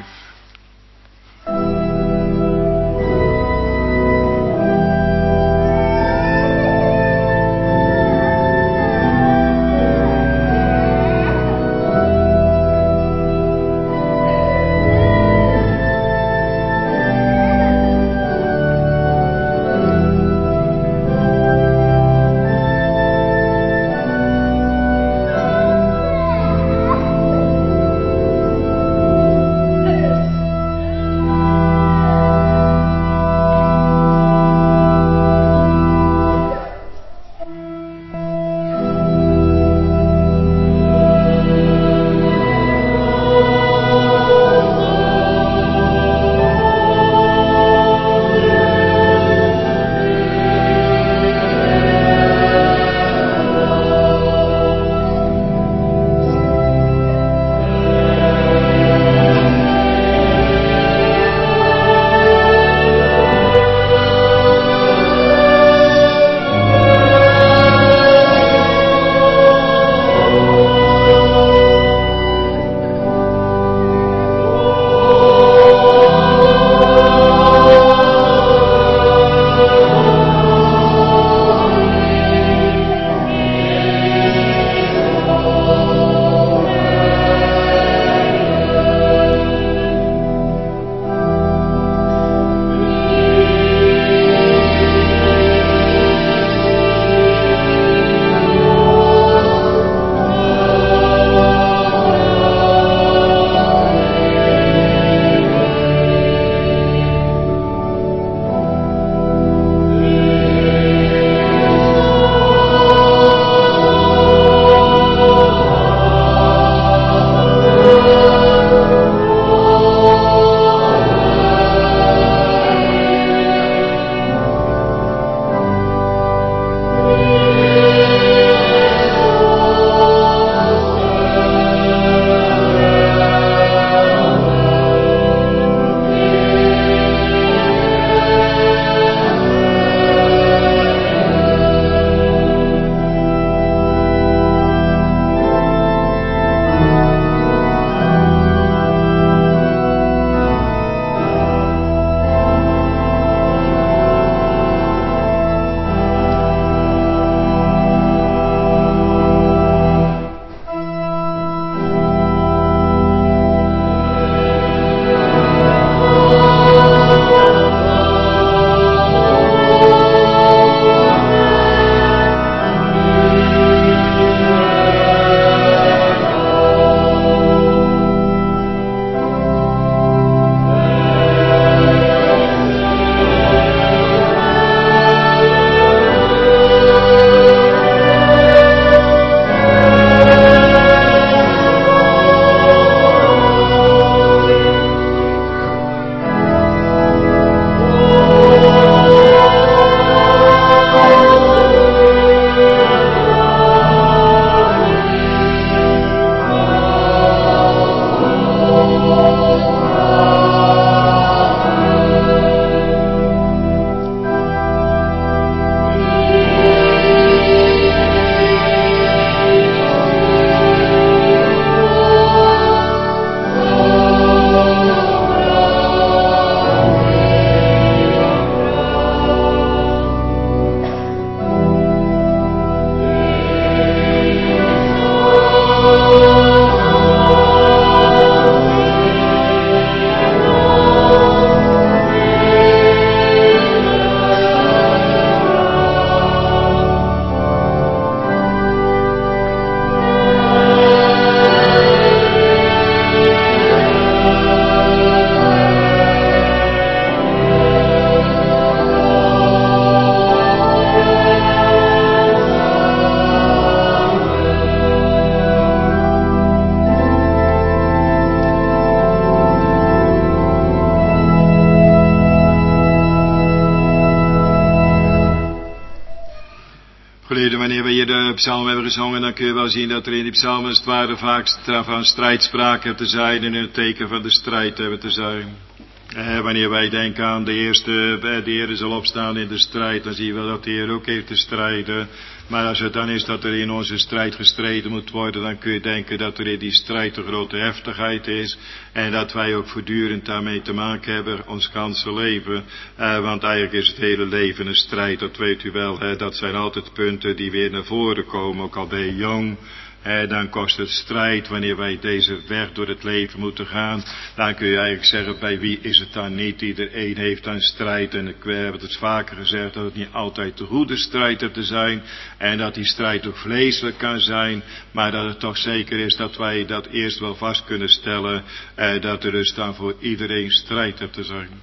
verleden, wanneer we hier de psalm hebben gezongen, dan kun je wel zien dat er in die psalmen als het ware vaak van strijdspraak hebben te zijn en in het teken van de strijd hebben te zijn. Wanneer wij denken aan de eerste, de Heer zal opstaan in de strijd, dan zie je wel dat de Heer ook heeft te strijden. Maar als het dan is dat er in onze strijd gestreden moet worden, dan kun je denken dat er in die strijd een grote heftigheid is. En dat wij ook voortdurend daarmee te maken hebben, ons ganse leven. Want eigenlijk is het hele leven een strijd, dat weet u wel. Dat zijn altijd punten die weer naar voren komen, ook al ben je jong. Dan kost het strijd wanneer wij deze weg door het leven moeten gaan. Dan kun je eigenlijk zeggen, bij wie is het dan niet? Iedereen heeft dan strijd. En ik heb het vaker gezegd dat het niet altijd de goede strijd er te zijn. En dat die strijd ook vleeselijk kan zijn. Maar dat het toch zeker is dat wij dat eerst wel vast kunnen stellen. Dat er dus dan voor iedereen strijd er te zijn.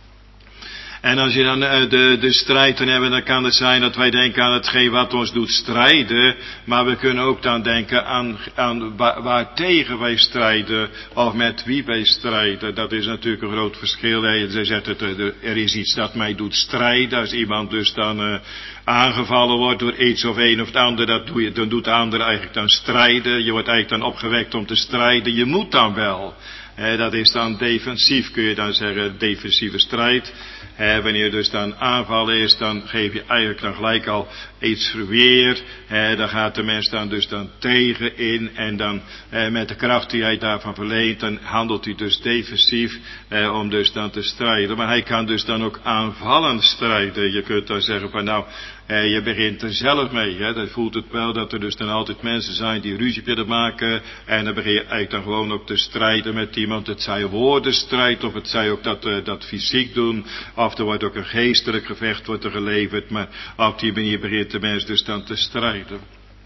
En als je dan de strijd dan hebben, dan kan het zijn dat wij denken aan hetgeen wat ons doet strijden. Maar we kunnen ook dan denken aan waartegen wij strijden. Of met wie wij strijden. Dat is natuurlijk een groot verschil. Zij zegt dat er is iets dat mij doet strijden. Als iemand dus dan aangevallen wordt door iets of een of het ander, dan doet de ander eigenlijk dan strijden. Je wordt eigenlijk dan opgewekt om te strijden. Je moet dan wel. Dat is dan defensief, kun je dan zeggen, defensieve strijd. Wanneer dus dan aanvallen is, dan geef je eigenlijk dan gelijk al iets verweer. Dan gaat de mens dan dus dan tegen in en dan met de kracht die hij daarvan verleent, dan handelt hij dus defensief om dus dan te strijden. Maar hij kan dus dan ook aanvallend strijden. Je kunt dan zeggen van nou, je begint er zelf mee. Dan voelt het wel dat er dus dan altijd mensen zijn die ruzie willen maken. En dan begin je eigenlijk dan gewoon ook te strijden met iemand. Het zij woordenstrijd of het zij ook dat fysiek doen. Of er wordt ook een geestelijk gevecht wordt er geleverd. Maar op die manier begint de mens dus dan te strijden.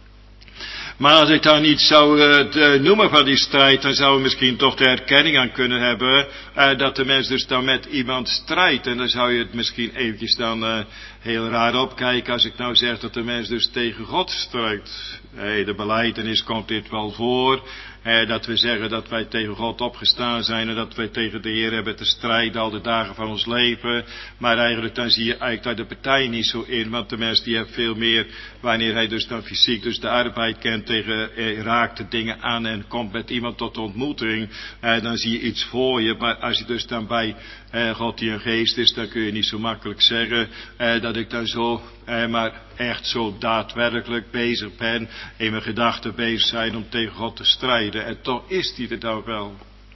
Maar als ik dan niet zou noemen van die strijd, dan zou we misschien toch de herkenning aan kunnen hebben dat de mens dus dan met iemand strijdt. En dan zou je het misschien eventjes dan heel raar opkijken als ik nou zeg dat de mens dus tegen God strijdt. De belijdenis komt dit wel voor. Dat we zeggen dat wij tegen God opgestaan zijn en dat wij tegen de Heer hebben te strijden al de dagen van ons leven. Maar eigenlijk dan zie je eigenlijk daar de partij niet zo in, want de mens die heeft veel meer, wanneer hij dus dan fysiek dus de arbeid kent, raakt de dingen aan en komt met iemand tot ontmoeting, dan zie je iets voor je. Maar als je dus dan bij God die een geest is, dan kun je niet zo makkelijk zeggen dat ik dan zo, maar echt zo daadwerkelijk bezig ben, in mijn gedachten bezig zijn om tegen God te strijden. En toch is die er dan wel.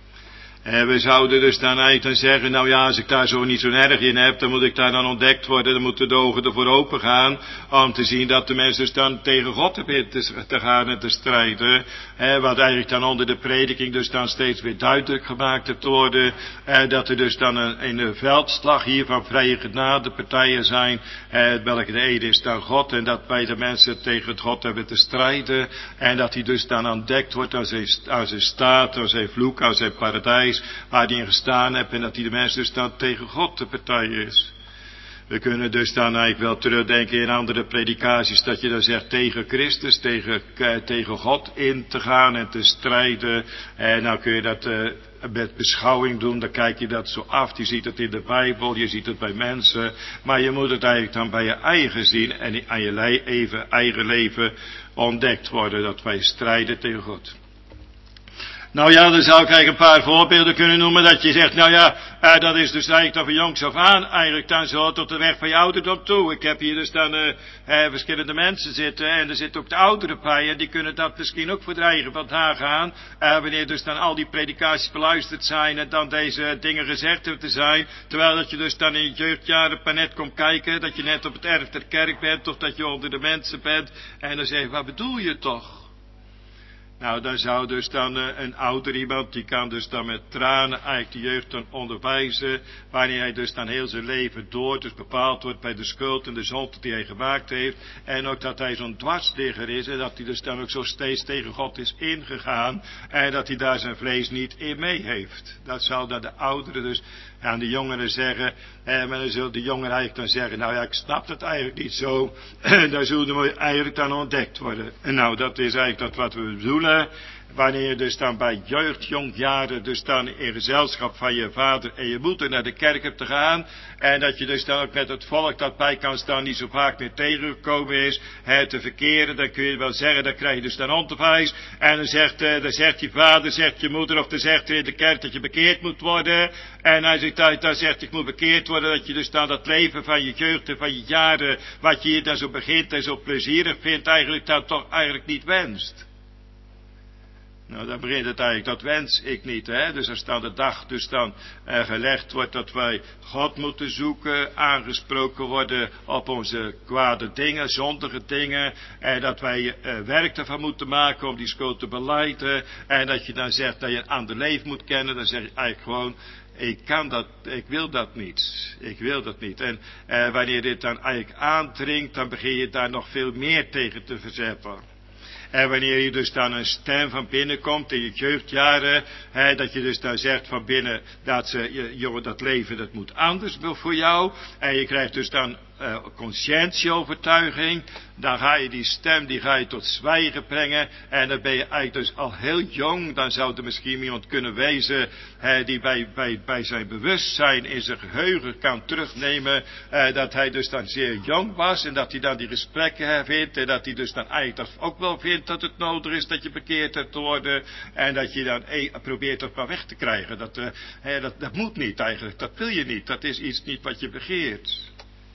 We zouden dus dan eigenlijk dan zeggen, nou ja, als ik daar zo niet zo'n erg in heb, dan moet ik daar dan ontdekt worden, dan moeten de ogen ervoor open gaan, om te zien dat de mens dus dan tegen God te gaan en te strijden. Wat eigenlijk dan onder de prediking dus dan steeds weer duidelijk gemaakt hebt worden, dat er dus dan een veldslag hier van vrije genade partijen zijn, welke de ene is dan God, en dat wij de mensen tegen het God hebben te strijden, en dat hij dus dan ontdekt wordt als hij staat, als hij vloek, als hij paradijs, waar hij in gestaan hebt, en dat hij de mens dus dan tegen God de partij is. We kunnen dus dan eigenlijk wel terugdenken in andere predikaties, dat je dan zegt tegen Christus, tegen God in te gaan en te strijden. En nou kun je dat met beschouwing doen, dan kijk je dat zo af. Je ziet het in de Bijbel, je ziet het bij mensen, maar je moet het eigenlijk dan bij je eigen zien en aan je eigen leven ontdekt worden, dat wij strijden tegen God. Nou ja, dan zou ik eigenlijk een paar voorbeelden kunnen noemen, dat je zegt, nou ja, dat is dus eigenlijk dan van jongs af aan, eigenlijk dan zo tot de weg van je ouderdom toe. Ik heb hier dus dan verschillende mensen zitten, en er zitten ook de ouderen bij, en die kunnen dat misschien ook verdreigen van daar gaan, wanneer dus dan al die predikaties beluisterd zijn, en dan deze dingen gezegd hebben te zijn, terwijl dat je dus dan in je jeugdjaren pas net komt kijken, dat je net op het erf der kerk bent, of dat je onder de mensen bent, en dan zeg je, wat bedoel je toch? Nou, dan zou dus dan een ouder iemand, die kan dus dan met tranen eigenlijk de jeugd dan onderwijzen, wanneer hij dus dan heel zijn leven door, dus bepaald wordt bij de schuld en de zonde die hij gemaakt heeft, en ook dat hij zo'n dwarsligger is, en dat hij dus dan ook zo steeds tegen God is ingegaan, en dat hij daar zijn vlees niet in mee heeft. Dat zou dan de ouderen dus aan de jongeren zeggen, maar dan zullen de jongeren eigenlijk dan zeggen, nou ja, ik snap het eigenlijk niet zo, daar zullen we eigenlijk dan ontdekt worden. En nou, dat is eigenlijk dat wat we bedoelen, wanneer je dus dan bij jeugdjongjaren dus dan in gezelschap van je vader en je moeder naar de kerk hebt te gaan, en dat je dus dan ook met het volk dat bij kan staan niet zo vaak meer tegengekomen is, te verkeren, dan kun je wel zeggen, dan krijg je dus dan onderwijs, en dan zegt je vader, zegt je moeder, of dan zegt er in de kerk dat je bekeerd moet worden, en als je dan zegt ik moet bekeerd worden, dat je dus dan dat leven van je jeugd en van je jaren, wat je hier dan zo begint en zo plezierig vindt, eigenlijk dan toch eigenlijk niet wenst. Nou, dan begint het eigenlijk, dat wens ik niet, hè. Dus als dan de dag dus dan gelegd wordt dat wij God moeten zoeken, aangesproken worden op onze kwade dingen, zondige dingen, en dat wij werk ervan moeten maken om die schuld te belijden, en dat je dan zegt dat je een ander leven moet kennen, dan zeg je eigenlijk gewoon, ik wil dat niet. Ik wil dat niet. En wanneer dit dan eigenlijk aandringt, dan begin je daar nog veel meer tegen te verzetten. En wanneer je dus dan een stem van binnen komt in je jeugdjaren, dat je dus dan zegt van binnen, jongen, dat leven dat moet anders voor jou. En je krijgt dus dan conscientieovertuiging, dan ga je die stem, die ga je tot zwijgen brengen, en dan ben je eigenlijk dus al heel jong, dan zou er misschien iemand kunnen wezen, die bij zijn bewustzijn in zijn geheugen kan terugnemen, dat hij dus dan zeer jong was, en dat hij dan die gesprekken vindt, en dat hij dus dan eigenlijk dat ook wel vindt dat het nodig is dat je bekeerd hebt te worden, en dat je dan probeert dat maar weg te krijgen, dat moet niet eigenlijk, dat wil je niet, dat is iets niet wat je begeert.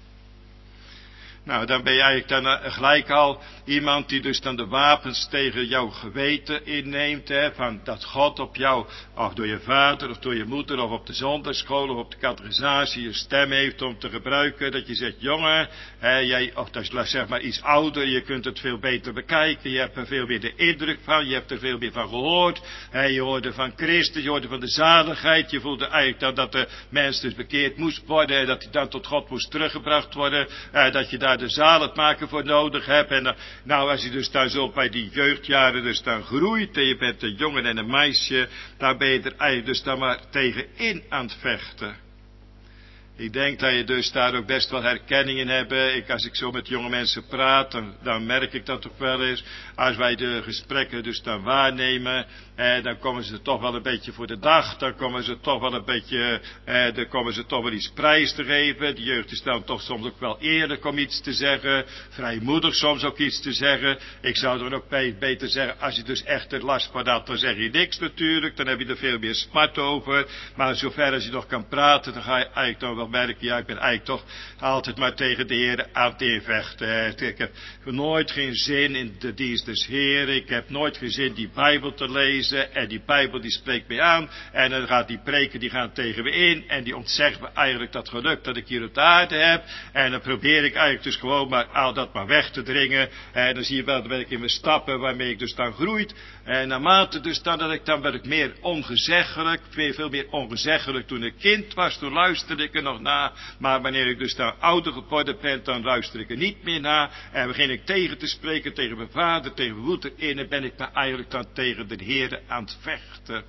Nou, dan ben je eigenlijk dan gelijk al iemand die dus dan de wapens tegen jouw geweten inneemt, van dat God op jou, of door je vader, of door je moeder, of op de zondagschool, of op de catechisatie, je stem heeft om te gebruiken, dat je zegt, jongen, jij, of dat is zeg maar iets ouder, je kunt het veel beter bekijken, je hebt er veel meer de indruk van, je hebt er veel meer van gehoord, je hoorde van Christus, je hoorde van de zaligheid, je voelde eigenlijk dan dat de mens dus bekeerd moest worden, en dat hij dan tot God moest teruggebracht worden, dat je daar de zalig maken voor nodig hebt. En nou, als je dus daar zo bij die jeugdjaren dus dan groeit, en je bent een jongen en een meisje, dan ben je er eigenlijk dus dan maar tegenin aan het vechten. Ik denk dat je dus daar ook best wel herkenning in hebt. Als ik zo met jonge mensen praat, dan merk ik dat ook wel eens. Als wij de gesprekken dus dan waarnemen, dan komen ze toch wel een beetje voor de dag. Dan komen ze toch wel een beetje, dan komen ze toch wel iets prijs te geven. De jeugd is dan toch soms ook wel eerlijk om iets te zeggen. Vrijmoedig soms ook iets te zeggen. Ik zou er ook beter zeggen, als je dus echt er last van had, dan zeg je niks natuurlijk. Dan heb je er veel meer smart over. Maar zover als je nog kan praten, dan ga je eigenlijk toch wel merken, ja, ik ben eigenlijk toch altijd maar tegen de Heer aan het invechten. Ik heb nooit geen zin in de dienst des Heeren. Ik heb nooit geen zin die Bijbel te lezen. En die Bijbel die spreekt me aan. En dan gaat die preken, die gaan tegen me in. En die ontzegt me eigenlijk dat geluk dat ik hier op de aarde heb. En dan probeer ik eigenlijk dus gewoon maar al dat maar weg te dringen. En dan zie je wel dat ik in mijn stappen waarmee ik dus dan groeit. En naarmate dus dan werd ik meer ongezeggelijk. Veel meer ongezeggelijk toen ik kind was. Toen luisterde ik er nog na. Maar wanneer ik dus dan ouder geworden ben, dan luister ik er niet meer na. En begin ik tegen te spreken tegen mijn vader, tegen mijn moeder in. En ben ik maar eigenlijk dan tegen de Heer aan het vechten.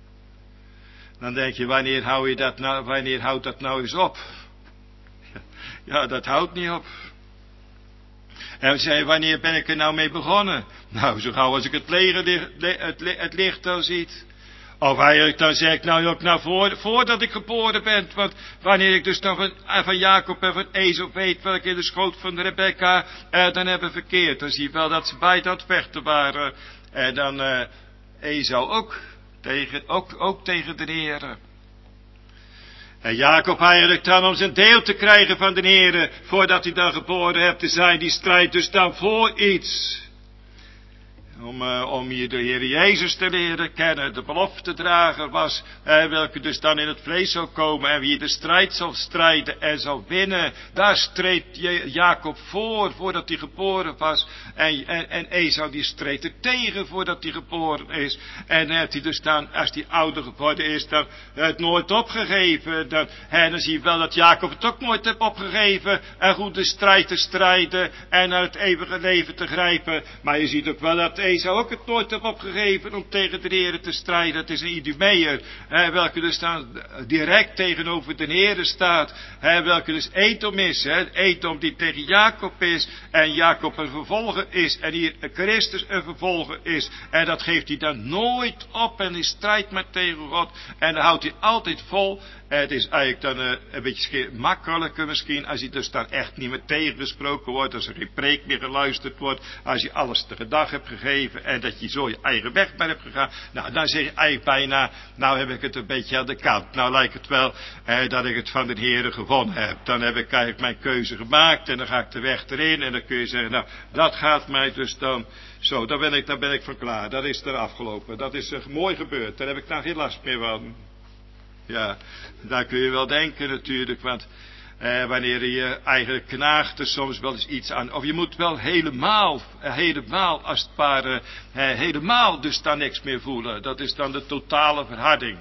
Dan denk je, wanneer houdt dat nou eens op? Ja, dat houdt niet op. En we zeiden, wanneer ben ik er nou mee begonnen? Nou, zo gauw als ik het licht al ziet. Of eigenlijk dan zeg ik nou ook voordat ik geboren ben. Want wanneer ik dus dan van Jacob en van Esau weet welke in de schoot van Rebecca dan hebben verkeerd. Dan zie je wel dat ze beide aan het vechten waren. En dan Esau ook tegen de Heere. En Jacob eigenlijk dan om zijn deel te krijgen van de Heere, voordat hij dan geboren hebt te zijn, die strijdt dus dan voor iets. Om hier de Heer Jezus te leren kennen, de beloftedrager was, welke dus dan in het vlees zou komen en wie de strijd zal strijden en zal winnen. Daar streed Jacob voordat hij geboren was. En Esau die streed er tegen voordat hij geboren is. En heeft hij dus dan, als hij ouder geworden is, dan het nooit opgegeven. Dan zie je wel dat Jacob het ook nooit heeft opgegeven. En goed de strijd te strijden en naar het eeuwige leven te grijpen. Maar je ziet ook wel dat Hij zou ook het nooit hebben opgegeven om tegen de Heer te strijden. Het is een Idumeër, welke dus dan direct tegenover de Heer staat. Welke dus Edom is, Edom die tegen Jacob is. En Jacob een vervolger is. En hier Christus een vervolger is. En dat geeft hij dan nooit op. En hij strijdt maar tegen God. En dan houdt hij altijd vol. Het is eigenlijk dan een beetje makkelijker misschien, als hij dus daar echt niet meer tegengesproken wordt, als er geen preek meer geluisterd wordt, als je alles te gedag hebt gegeven en dat je zo je eigen weg maar hebt gegaan. Nou, dan zeg je eigenlijk bijna, nou heb ik het een beetje aan de kant. Nou lijkt het wel dat ik het van de Heere gewonnen heb. Dan heb ik eigenlijk mijn keuze gemaakt en dan ga ik de weg erin en dan kun je zeggen, nou, dat gaat mij dus dan zo, daar ben ik van klaar. Dat is er afgelopen. Dat is mooi gebeurd. Daar heb ik nou geen last meer van. Ja, daar kun je wel denken natuurlijk, want wanneer je eigenlijk knaagt er soms wel eens iets aan, of je moet wel helemaal als het ware, helemaal dus dan niks meer voelen. Dat is dan de totale verharding.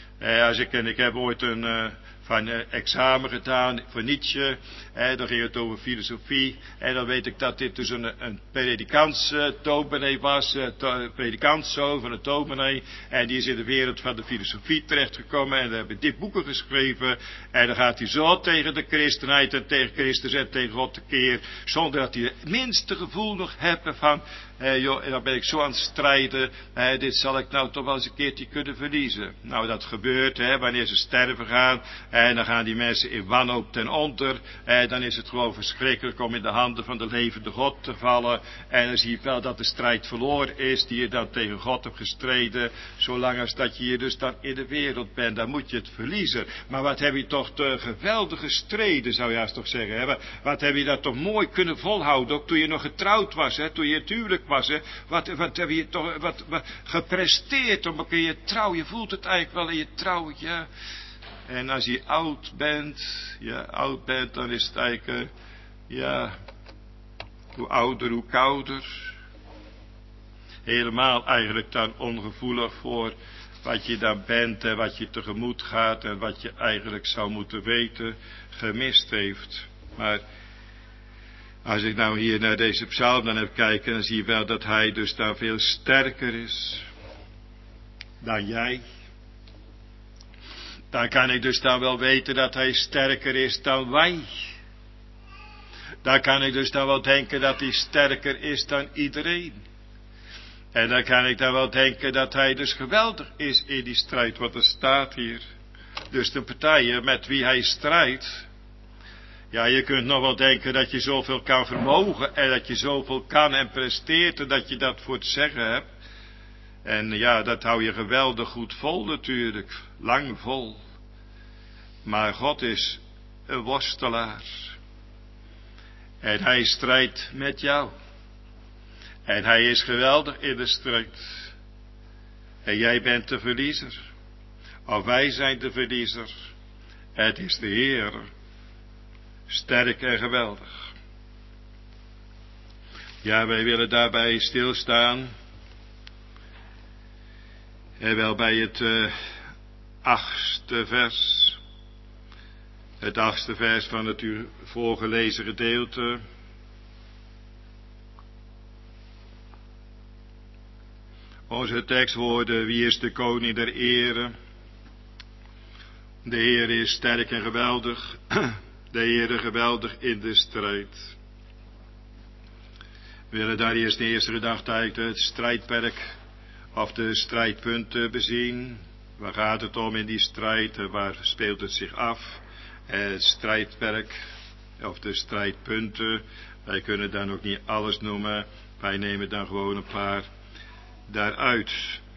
Ik heb ooit een examen gedaan voor Nietzsche, dan ging het over filosofie, en dan weet ik dat dit dus een predikantsdominee was, predikantszoon van een dominee, en die is in de wereld van de filosofie terechtgekomen, en daar hebben dit boeken geschreven, en dan gaat hij zo tegen de christenheid en tegen Christus en tegen God tekeer, zonder dat hij het minste gevoel nog heeft van, en dan ben ik zo aan het strijden, dit zal ik nou toch wel eens een keertje kunnen verliezen. Nou, dat gebeurt, wanneer ze sterven gaan, en dan gaan die mensen in wanhoop ten onder, dan is het gewoon verschrikkelijk om in de handen van de levende God te vallen, en dan zie je wel dat de strijd verloren is, die je dan tegen God hebt gestreden, zolang als dat je hier dus dan in de wereld bent, dan moet je het verliezen. Maar wat heb je toch de geweldige streden, zou je haast toch zeggen, wat heb je dat toch mooi kunnen volhouden, ook toen je nog getrouwd was, toen je het huwelijk was, wat heb je toch wat gepresteerd om elkaar je trouw, je voelt het eigenlijk wel in je trouw, ja. En als je oud bent, dan is het eigenlijk, hoe ouder, hoe kouder. Helemaal eigenlijk dan ongevoelig voor wat je dan bent en wat je tegemoet gaat en wat je eigenlijk zou moeten weten, gemist heeft. Maar als ik nou hier naar deze psalm dan heb kijken, dan zie je wel dat hij dus daar veel sterker is dan jij. Dan kan ik dus dan wel weten dat hij sterker is dan wij. Dan kan ik dus dan wel denken dat hij sterker is dan iedereen. En dan kan ik dan wel denken dat hij dus geweldig is in die strijd, wat er staat hier. Dus de partijen met wie hij strijdt. Ja, je kunt nog wel denken dat je zoveel kan vermogen en dat je zoveel kan en presteert en dat je dat voor het zeggen hebt. En ja, dat hou je geweldig goed vol natuurlijk, lang vol. Maar God is een worstelaar. En hij strijdt met jou. En hij is geweldig in de strijd. En jij bent de verliezer. Of wij zijn de verliezer. Het is de Heer. Sterk en geweldig. Ja, wij willen daarbij stilstaan. En wel bij het 8e vers. Het 8e vers van het u voorgelezen gedeelte. Onze tekstwoorden, wie is de koning der ere? De Heer is sterk en geweldig. De Heer geweldig in de strijd. We willen daar eerst de eerste gedachte uit het strijdperk of de strijdpunten bezien. Waar gaat het om in die strijd? Waar speelt het zich af? Het strijdperk of de strijdpunten. Wij kunnen dan ook niet alles noemen. Wij nemen dan gewoon een paar daaruit.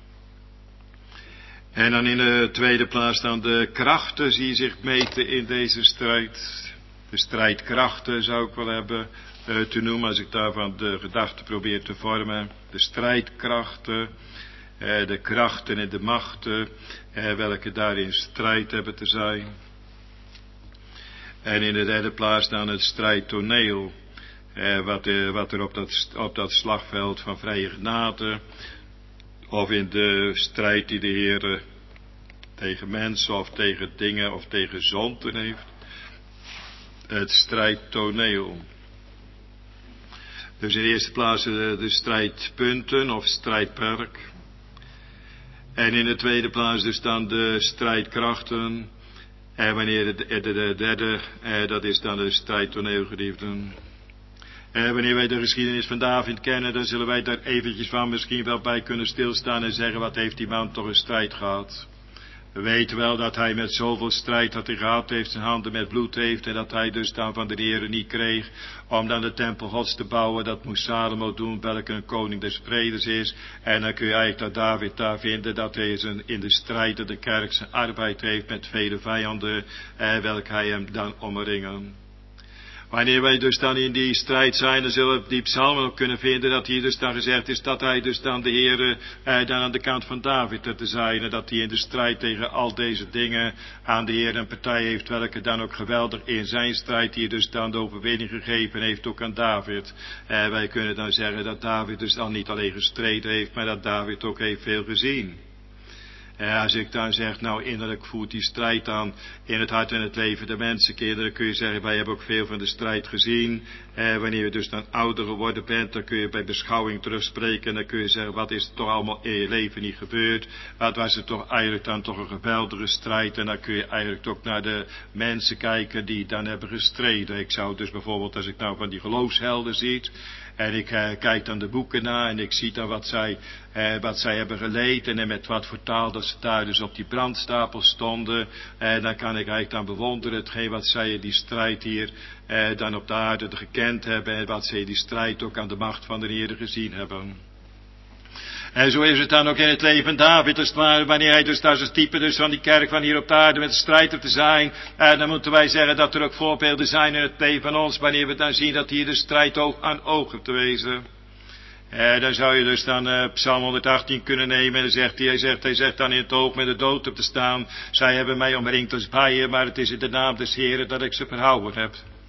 En dan in de tweede plaats dan de krachten die zich meten in deze strijd. De strijdkrachten zou ik wel hebben te noemen als ik daarvan de gedachte probeer te vormen. De strijdkrachten, de krachten en de machten, welke daarin strijd hebben te zijn. En in de derde plaats dan het strijdtoneel, wat er op dat slagveld van vrije genade, of in de strijd die de Heer tegen mensen of tegen dingen of tegen zonden heeft. Het strijdtoneel. Dus in de eerste plaats de strijdpunten of strijdperk. En in de tweede plaats dus dan de strijdkrachten. En wanneer de derde, dat is dan de strijdtoneel, geliefden. Wanneer wij de geschiedenis van David kennen, dan zullen wij daar eventjes van misschien wel bij kunnen stilstaan en zeggen, wat heeft die man toch een strijd gehad. We weten wel dat hij met zoveel strijd dat hij gehad heeft, zijn handen met bloed heeft, en dat hij dus dan van de Heere niet kreeg om dan de tempel Gods te bouwen. Dat moest Salomo doen, welke een koning des vredes is. En dan kun je eigenlijk dat David daar vinden, dat hij in de strijd de kerk zijn arbeid heeft met vele vijanden, welke hij hem dan omringen. Wanneer wij dus dan in die strijd zijn, dan zullen we die psalmen ook kunnen vinden, dat hier dus dan gezegd is, dat hij dus dan de Heere dan aan de kant van David te zijn, en dat hij in de strijd tegen al deze dingen aan de Heer een partij heeft, welke dan ook geweldig in zijn strijd hier dus dan de overwinning gegeven heeft, ook aan David. Wij kunnen dan zeggen dat David dus dan niet alleen gestreden heeft, maar dat David ook heeft veel gezien. Als ik dan zeg, nou innerlijk voert die strijd aan in het hart en het leven der mensen, kinderen, kun je zeggen, wij hebben ook veel van de strijd gezien. Wanneer je dus dan ouder geworden bent, dan kun je bij beschouwing terugspreken en dan kun je zeggen, wat is er toch allemaal in je leven niet gebeurd? Wat was er toch eigenlijk dan toch een geweldige strijd? En dan kun je eigenlijk ook naar de mensen kijken die dan hebben gestreden. Ik zou dus bijvoorbeeld, als ik nou van die geloofshelden ziet, en ik kijk dan de boeken na en ik zie dan wat zij hebben geleden en met wat voor taal dat ze daar dus op die brandstapel stonden. Dan kan ik eigenlijk dan bewonderen hetgeen wat zij in die strijd hier dan op de aarde gekend hebben en wat zij in die strijd ook aan de macht van de Heer gezien hebben. En zo is het dan ook in het leven van David, als het ware, wanneer hij dus daar zo'n type dus van die kerk van hier op de aarde met de strijder te zijn. Dan moeten wij zeggen dat er ook voorbeelden zijn in het leven van ons, wanneer we dan zien dat hier de strijd oog aan oog heeft te wezen. Dan zou je dus dan Psalm 118 kunnen nemen en dan hij zegt dan in het oog met de dood op te staan. Zij hebben mij omringd als bijen, maar het is in de naam des Heeren dat ik ze verhouden heb.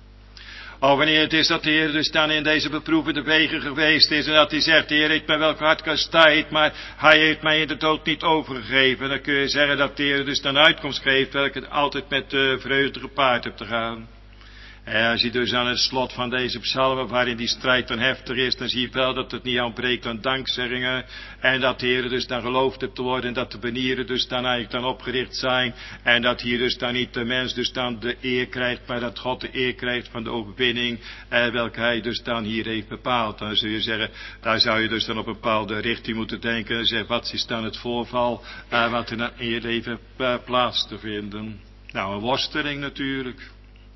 Of wanneer het is dat de Heer dus dan in deze beproevende wegen geweest is en dat hij zegt, de Heer heeft mij wel hard kastijd, maar hij heeft mij in de dood niet overgegeven. Dan kun je zeggen dat de Heer dus dan uitkomst geeft, welke het altijd met vreugde gepaard hebt te gaan. En als je dus aan het slot van deze psalmen, waarin die strijd dan heftig is, dan zie je wel dat het niet ontbreekt aan dankzeggingen. En dat de Heer dus dan geloofd hebt te worden en dat de banieren dus dan eigenlijk dan opgericht zijn. En dat hier dus dan niet de mens dus dan de eer krijgt, maar dat God de eer krijgt van de overwinning, welke hij dus dan hier heeft bepaald. Dan zul je zeggen, daar zou je dus dan op een bepaalde richting moeten denken. En zeggen, wat is dan het voorval, wat er dan in je leven plaats te vinden? Nou, een worsteling natuurlijk.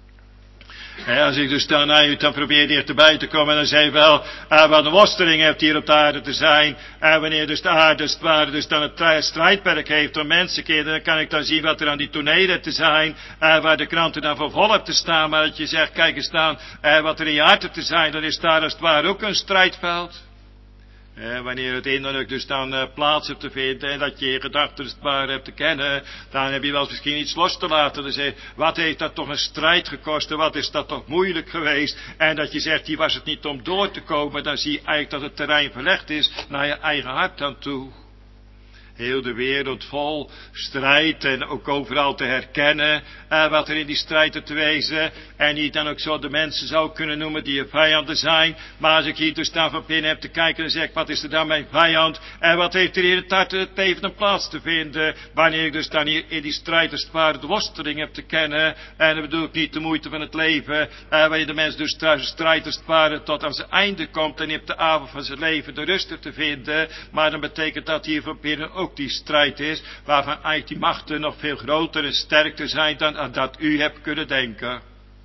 Als ik dus dan probeer dichterbij te komen, dan zeg ik wel, wat een worsteling heeft hier op de aarde te zijn. Wanneer dus de aarde dus dan het strijdperk heeft om mensenkinderen, dan kan ik dan zien wat er aan die tonelen te zijn, waar de kranten dan voor vol hebben te staan. Maar dat je zegt, kijk eens dan, wat er in je hart te zijn, dan is daar als het ware ook een strijdveld. Wanneer het innerlijk dus dan plaats hebt te vinden en dat je je gedachten het ware hebt te kennen, dan heb je wel eens misschien iets los te laten. Dan zeg je, wat heeft dat toch een strijd gekost en wat is dat toch moeilijk geweest. En dat je zegt, hier was het niet om door te komen, dan zie je eigenlijk dat het terrein verlegd is naar je eigen hart aan toe. Heel de wereld vol strijd en ook overal te herkennen wat er in die strijd te wezen. En die dan ook zo de mensen zou kunnen noemen die je vijanden zijn. Maar als ik hier dus dan van binnen heb te kijken, dan zeg ik, wat is er dan mijn vijand? En wat heeft er in het hart het leven een plaats te vinden? Wanneer ik dus dan hier in die strijd als het ware de worsteling heb te kennen. En dat bedoel ik niet de moeite van het leven. Wanneer de mens dus thuis strijd als het ware tot aan zijn einde komt. En op de avond van zijn leven de rust te vinden. Maar dan betekent dat hier van binnen ook die strijd is, waarvan eigenlijk die machten nog veel groter en sterker zijn dan dat u hebt kunnen denken.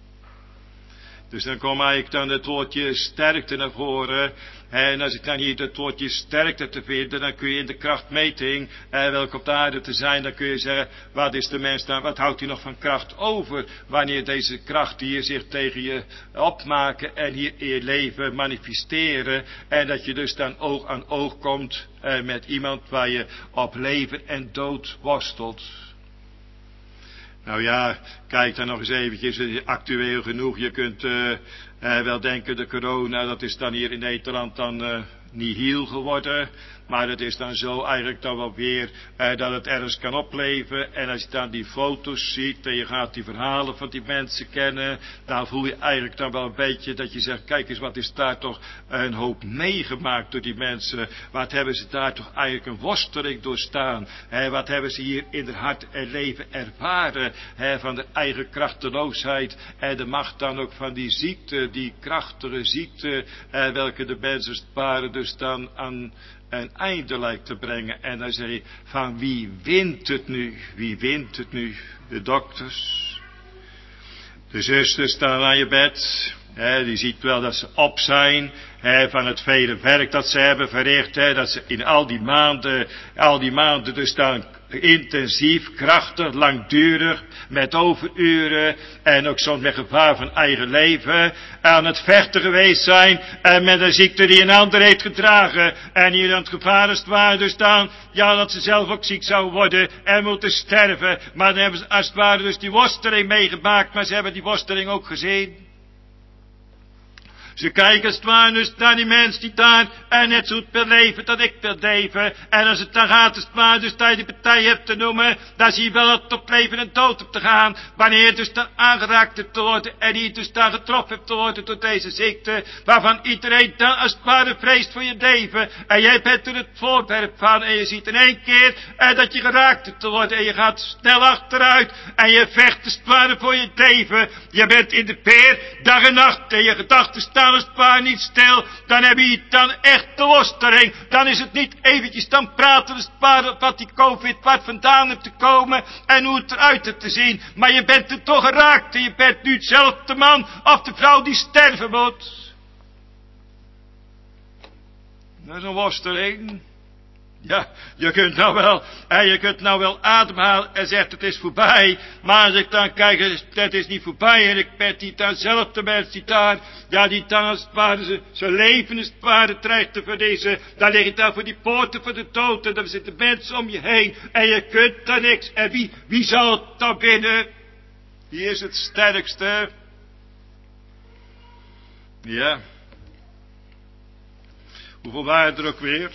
Dus dan komt eigenlijk dan het woordje sterkte naar voren. En als ik dan hier het woordje sterkte te vinden, dan kun je in de krachtmeting, welke op de aarde te zijn, dan kun je zeggen, wat is de mens dan, wat houdt hij nog van kracht over, wanneer deze krachten hier zich tegen je opmaken en hier in je leven manifesteren, en dat je dus dan oog aan oog komt met iemand waar je op leven en dood worstelt. Nou ja, kijk dan nog eens eventjes, actueel genoeg. Je kunt wel denken, de corona, dat is dan hier in Nederland dan nihil geworden. Maar het is dan zo eigenlijk dan wel weer dat het ergens kan opleven. En als je dan die foto's ziet en je gaat die verhalen van die mensen kennen, dan voel je eigenlijk dan wel een beetje dat je zegt, kijk eens wat is daar toch een hoop meegemaakt door die mensen. Wat hebben ze daar toch eigenlijk een worsteling doorstaan. Wat hebben ze hier in het hart en leven ervaren van de eigen krachteloosheid. En de macht dan ook van die ziekte, die krachtige ziekte, welke de mensen als het ware dus dan aan een einde lijkt te brengen. En dan zeg je, van wie wint het nu? Wie wint het nu? De dokters. De zusters staan aan je bed. Die ziet wel dat ze op zijn. Van het vele werk dat ze hebben verricht. Dat ze in al die maanden dus dan intensief, krachtig, langdurig, met overuren en ook soms met gevaar van eigen leven aan het vechten geweest zijn en met een ziekte die een ander heeft gedragen en hier aan het gevaar is waar dus dan, ja, dat ze zelf ook ziek zou worden en moeten sterven, maar dan hebben ze als het ware dus die worsteling meegemaakt, maar ze hebben die worsteling ook gezien. Ze kijken als het ware dus naar die mens die daar en net zo wil leven dat ik wil leven. En als het dan gaat als het ware dus dat je die partij hebt te noemen, dan zie je wel dat het op leven en dood op te gaan. Wanneer je dus dan aangeraakt hebt te worden en die dus dan getroffen hebt te worden door deze ziekte. Waarvan iedereen dan als het ware vreest voor je leven. En jij bent er het voorwerp van en je ziet in één keer dat je geraakt hebt te worden. En je gaat snel achteruit en je vecht als het ware voor je leven. Je bent in de peer dag en nacht en je gedachten staan als het ware niet stil, dan heb je dan echt de worsteling. Dan is het niet eventjes dan praten als het ware wat die COVID wat vandaan hebt te komen en hoe het eruit hebt te zien. Maar je bent er toch geraakt en je bent nu zelf de man of de vrouw die sterven moet. Dat is een worsteling. Ja, je kunt nou wel ademhalen en zegt het is voorbij. Maar als ik dan kijk, het is niet voorbij. En ik ben die dan zelf de mens die daar, ja, die dan als het ware zijn leven als het ware dreigt te verliezen. Dan lig je daar voor die poorten van de dood en dan zitten mensen om je heen. En je kunt daar niks. En wie zal het dan binnen? Wie is het sterkste? Ja. Hoeveel waren er ook weer?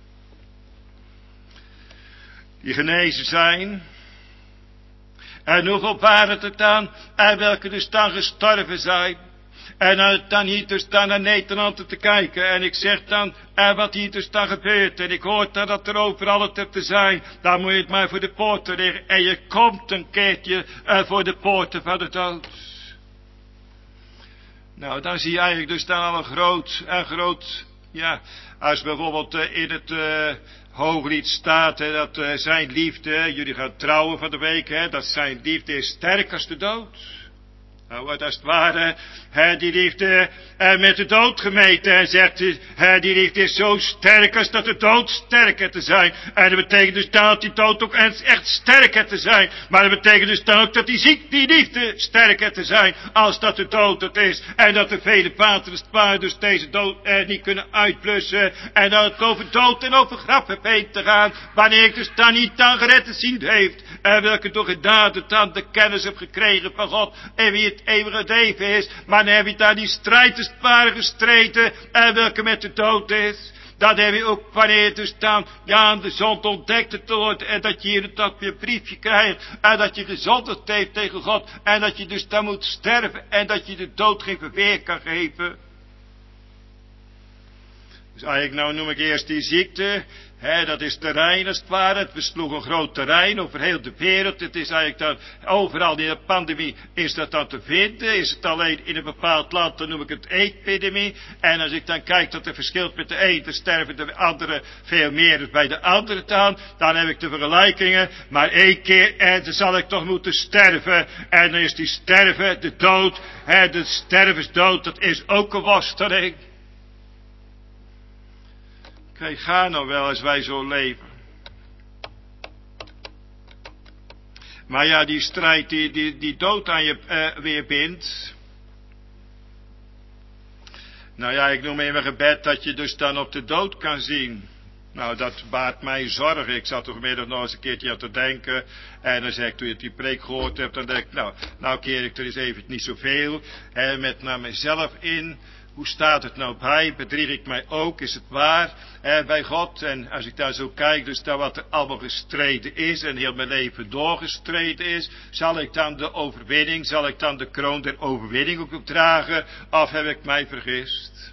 Die genezen zijn. En hoeveel waren het er dan? En welke dus dan gestorven zijn. En dan hier dus dan naar Nederland te kijken. En ik zeg dan, wat hier dus dan gebeurt. En ik hoor dan dat er overal het te zijn. Dan moet je het maar voor de poorten liggen. En je komt een keertje voor de poorten van de dood. Nou, dan zie je eigenlijk dus dan al een groot, ja, als bijvoorbeeld in het Hooglied staat, dat zijn liefde, jullie gaan trouwen van de week, dat zijn liefde is sterk als de dood. Nou, wat als het ware, die liefde met de dood gemeten. En zegt, die liefde is zo sterk als dat de dood sterker te zijn. En dat betekent dus dan dat die dood ook echt sterker te zijn. Maar dat betekent dus dan ook dat die liefde sterker te zijn als dat de dood het is. En dat de vele paters als het ware dus deze dood niet kunnen uitblussen. En dat het over dood en over graf heb heen te gaan. Wanneer ik dus dan niet dan gered te zien heeft. En welke door genade dan de kennis heb gekregen van God. En wie het eeuwige leven is. Maar dan heb je daar die strijd als het ware gestreden. En welke met de dood is. Dat heb je ook wanneer dus dan aan de zond ontdekt te worden. En dat je hier dat je briefje krijgt. En dat je gezondigd heeft tegen God. En dat je dus dan moet sterven. En dat je de dood geen verweer kan geven. Dus eigenlijk nou noem ik eerst die ziekte. Dat is terrein als het ware. Het besloeg een groot terrein over heel de wereld. Het is eigenlijk dan overal in de pandemie is dat dan te vinden. Is het alleen in een bepaald land, dan noem ik het epidemie. En als ik dan kijk dat er verschilt met de een, dan sterven de anderen veel meer bij de andere dan heb ik de vergelijkingen. Maar één keer en dan zal ik toch moeten sterven. En dan is die sterven, de dood, de stervensdood, dat is ook een worsteling. Kijk, ga nou wel als wij zo leven. Maar ja, die strijd die dood aan je weer bindt. Nou ja, ik noem in mijn gebed dat je dus dan op de dood kan zien. Nou, dat baart mij zorgen. Ik zat er vanmiddag nog eens een keertje aan te denken. En dan zeg ik, toen je die preek gehoord hebt, dan denk ik, nou keer ik er eens even niet zoveel met naar mezelf in. Hoe staat het nou bij? Bedrieg ik mij ook? Is het waar? Bij God? En als ik daar zo kijk, dus daar wat er allemaal gestreden is en heel mijn leven doorgestreden is, zal ik dan de overwinning, zal ik dan de kroon der overwinning ook opdragen? Of heb ik mij vergist?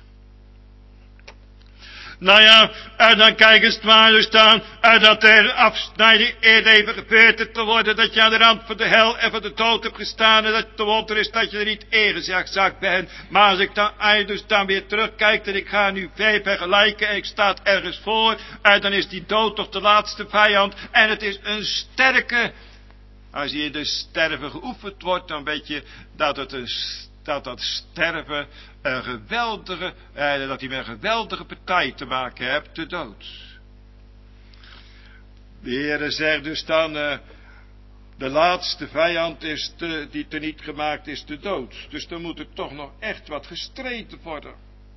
Nou ja, en dan kijk eens maar dus dan, dat er afsnijding even gebeurd te worden, dat je aan de rand van de hel en van de dood hebt gestaan, en dat het de wonder is dat je er niet ingezakt bent. Maar als ik dan dus dan weer terugkijk, en ik ga nu vergelijken, en ik sta ergens voor, dan is die dood toch de laatste vijand, en het is een sterke. Als je in de sterven geoefend wordt, dan weet je dat dat sterven een geweldige, dat hij met een geweldige partij te maken hebt, de dood. De Heere zegt dus dan, de laatste vijand is die teniet gemaakt is de dood. Dus dan moet er toch nog echt wat gestreden worden.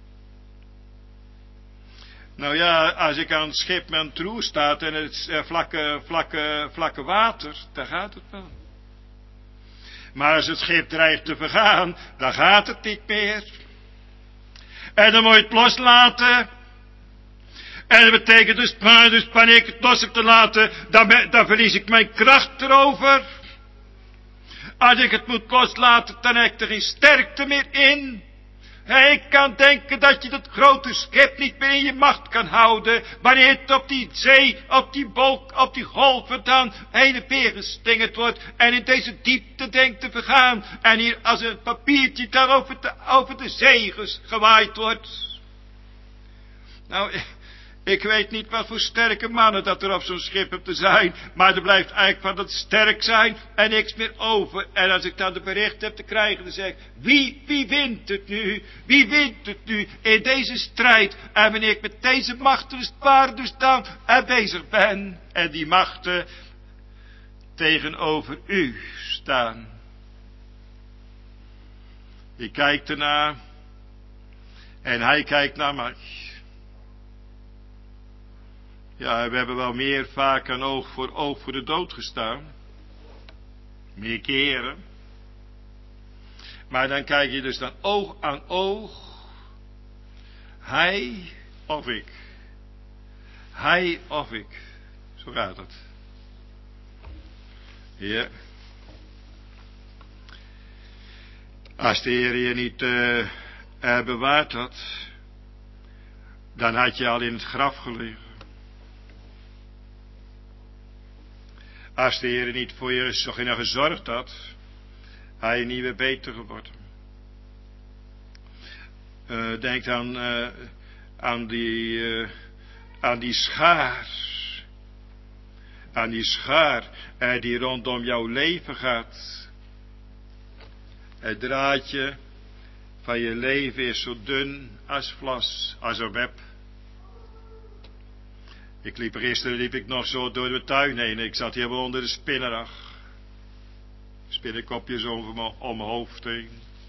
Nou ja, als ik aan het schip met een troe staat en het is vlakke water, dan gaat het wel. Maar als het schip dreigt te vergaan, dan gaat het niet meer. En dan moet je het loslaten. En dat betekent dus wanneer ik het los heb te laten, dan verlies ik mijn kracht erover. Als ik het moet loslaten, dan heb ik er geen sterkte meer in. Ik kan denken dat je dat grote schip niet meer in je macht kan houden, wanneer het op die zee, op die wolk, op die golven dan heen en weer geslingerd wordt en in deze diepte denkt te vergaan en hier als een papiertje daar over de zee gewaaid wordt. Nou, ik weet niet wat voor sterke mannen dat er op zo'n schip op te zijn, maar er blijft eigenlijk van dat sterk zijn en niks meer over. En als ik dan de bericht heb te krijgen, dan zeg ik, wie wint het nu? Wie wint het nu in deze strijd? En wanneer ik met deze machten dus dan bezig ben en die machten tegenover u staan. Ik kijk ernaar en hij kijkt naar mij. Ja, we hebben wel meer vaak aan oog voor de dood gestaan. Meer keren. Maar dan kijk je dus dan oog aan oog. Hij of ik. Hij of ik. Zo gaat het. Ja. Als de Heer je niet bewaard had, dan had je al in het graf gelegen. Als de Heer niet voor je gezorgd had, had je niet weer beter geworden. Denk dan aan die schaar. Aan die schaar die rondom jouw leven gaat. Het draadje van je leven is zo dun als vlas, als een web. Gisteren liep ik nog zo door de tuin heen. Ik zat helemaal onder de spinnerag. Spinnenkopjes om mijn hoofd heen.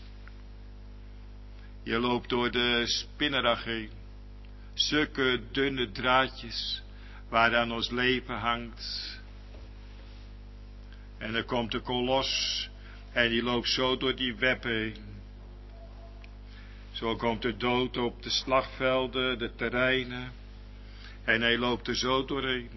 Je loopt door de spinnerag heen. Zulke dunne draadjes waar aan ons leven hangt. En dan komt de kolos en die loopt zo door die web heen. Zo komt de dood op de slagvelden, de terreinen. En hij loopt er zo doorheen.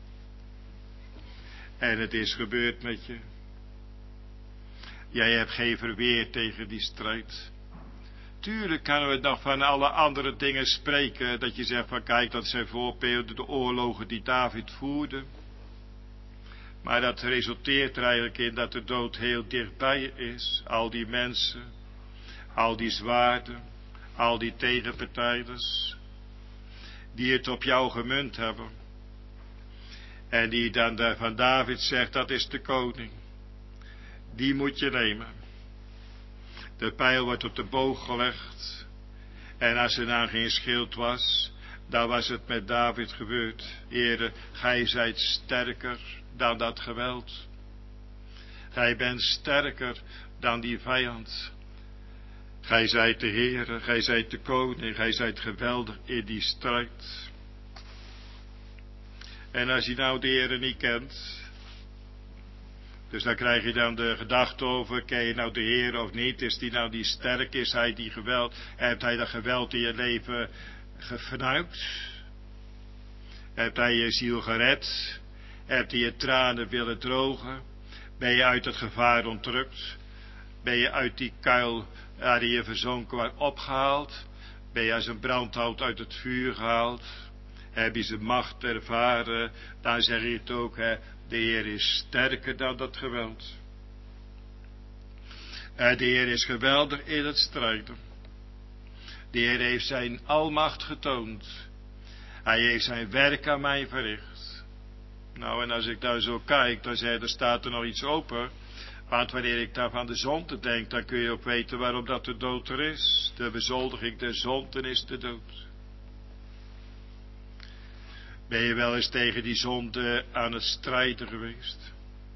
En het is gebeurd met je. Jij hebt geen verweer tegen die strijd. Tuurlijk kunnen we nog van alle andere dingen spreken. Dat je zegt van kijk, dat zijn voorbeelden, de oorlogen die David voerde. Maar dat resulteert er eigenlijk in dat de dood heel dichtbij is. Al die mensen, al die zwaarden, al die tegenpartijders. Die het op jou gemunt hebben. En die dan van David zegt, dat is de koning. Die moet je nemen. De pijl wordt op de boog gelegd. En als er dan geen schild was, dan was het met David gebeurd. Heere, gij zijt sterker dan dat geweld. Gij bent sterker dan die vijand. Gij zijt de Heere, gij zijt de koning, gij zijt geweldig in die strijd. En als je nou de Heere niet kent, Dus dan krijg je dan de gedachte over, ken je nou de Heer of niet? Is die nou die sterk? Is hij die geweld? Heeft hij dat geweld in je leven vernuikt? Heeft hij je ziel gered? Heeft hij je tranen willen drogen? Ben je uit het gevaar ontrukt? Ben je uit die kuil waarin je verzonken was opgehaald? Ben je als een brandhout uit het vuur gehaald? Heb je zijn macht ervaren? Dan zeg je het ook, hè, de Heer is sterker dan dat geweld. De Heer is geweldig in het strijden. De Heer heeft zijn almacht getoond. Hij heeft zijn werk aan mij verricht. Nou, en als ik daar zo kijk, dan er staat er nog iets open. Want wanneer ik daar van de zonde denk, dan kun je ook weten waarom dat de dood er is. De bezoldiging der zonden is de dood. Ben je wel eens tegen die zonde aan het strijden geweest?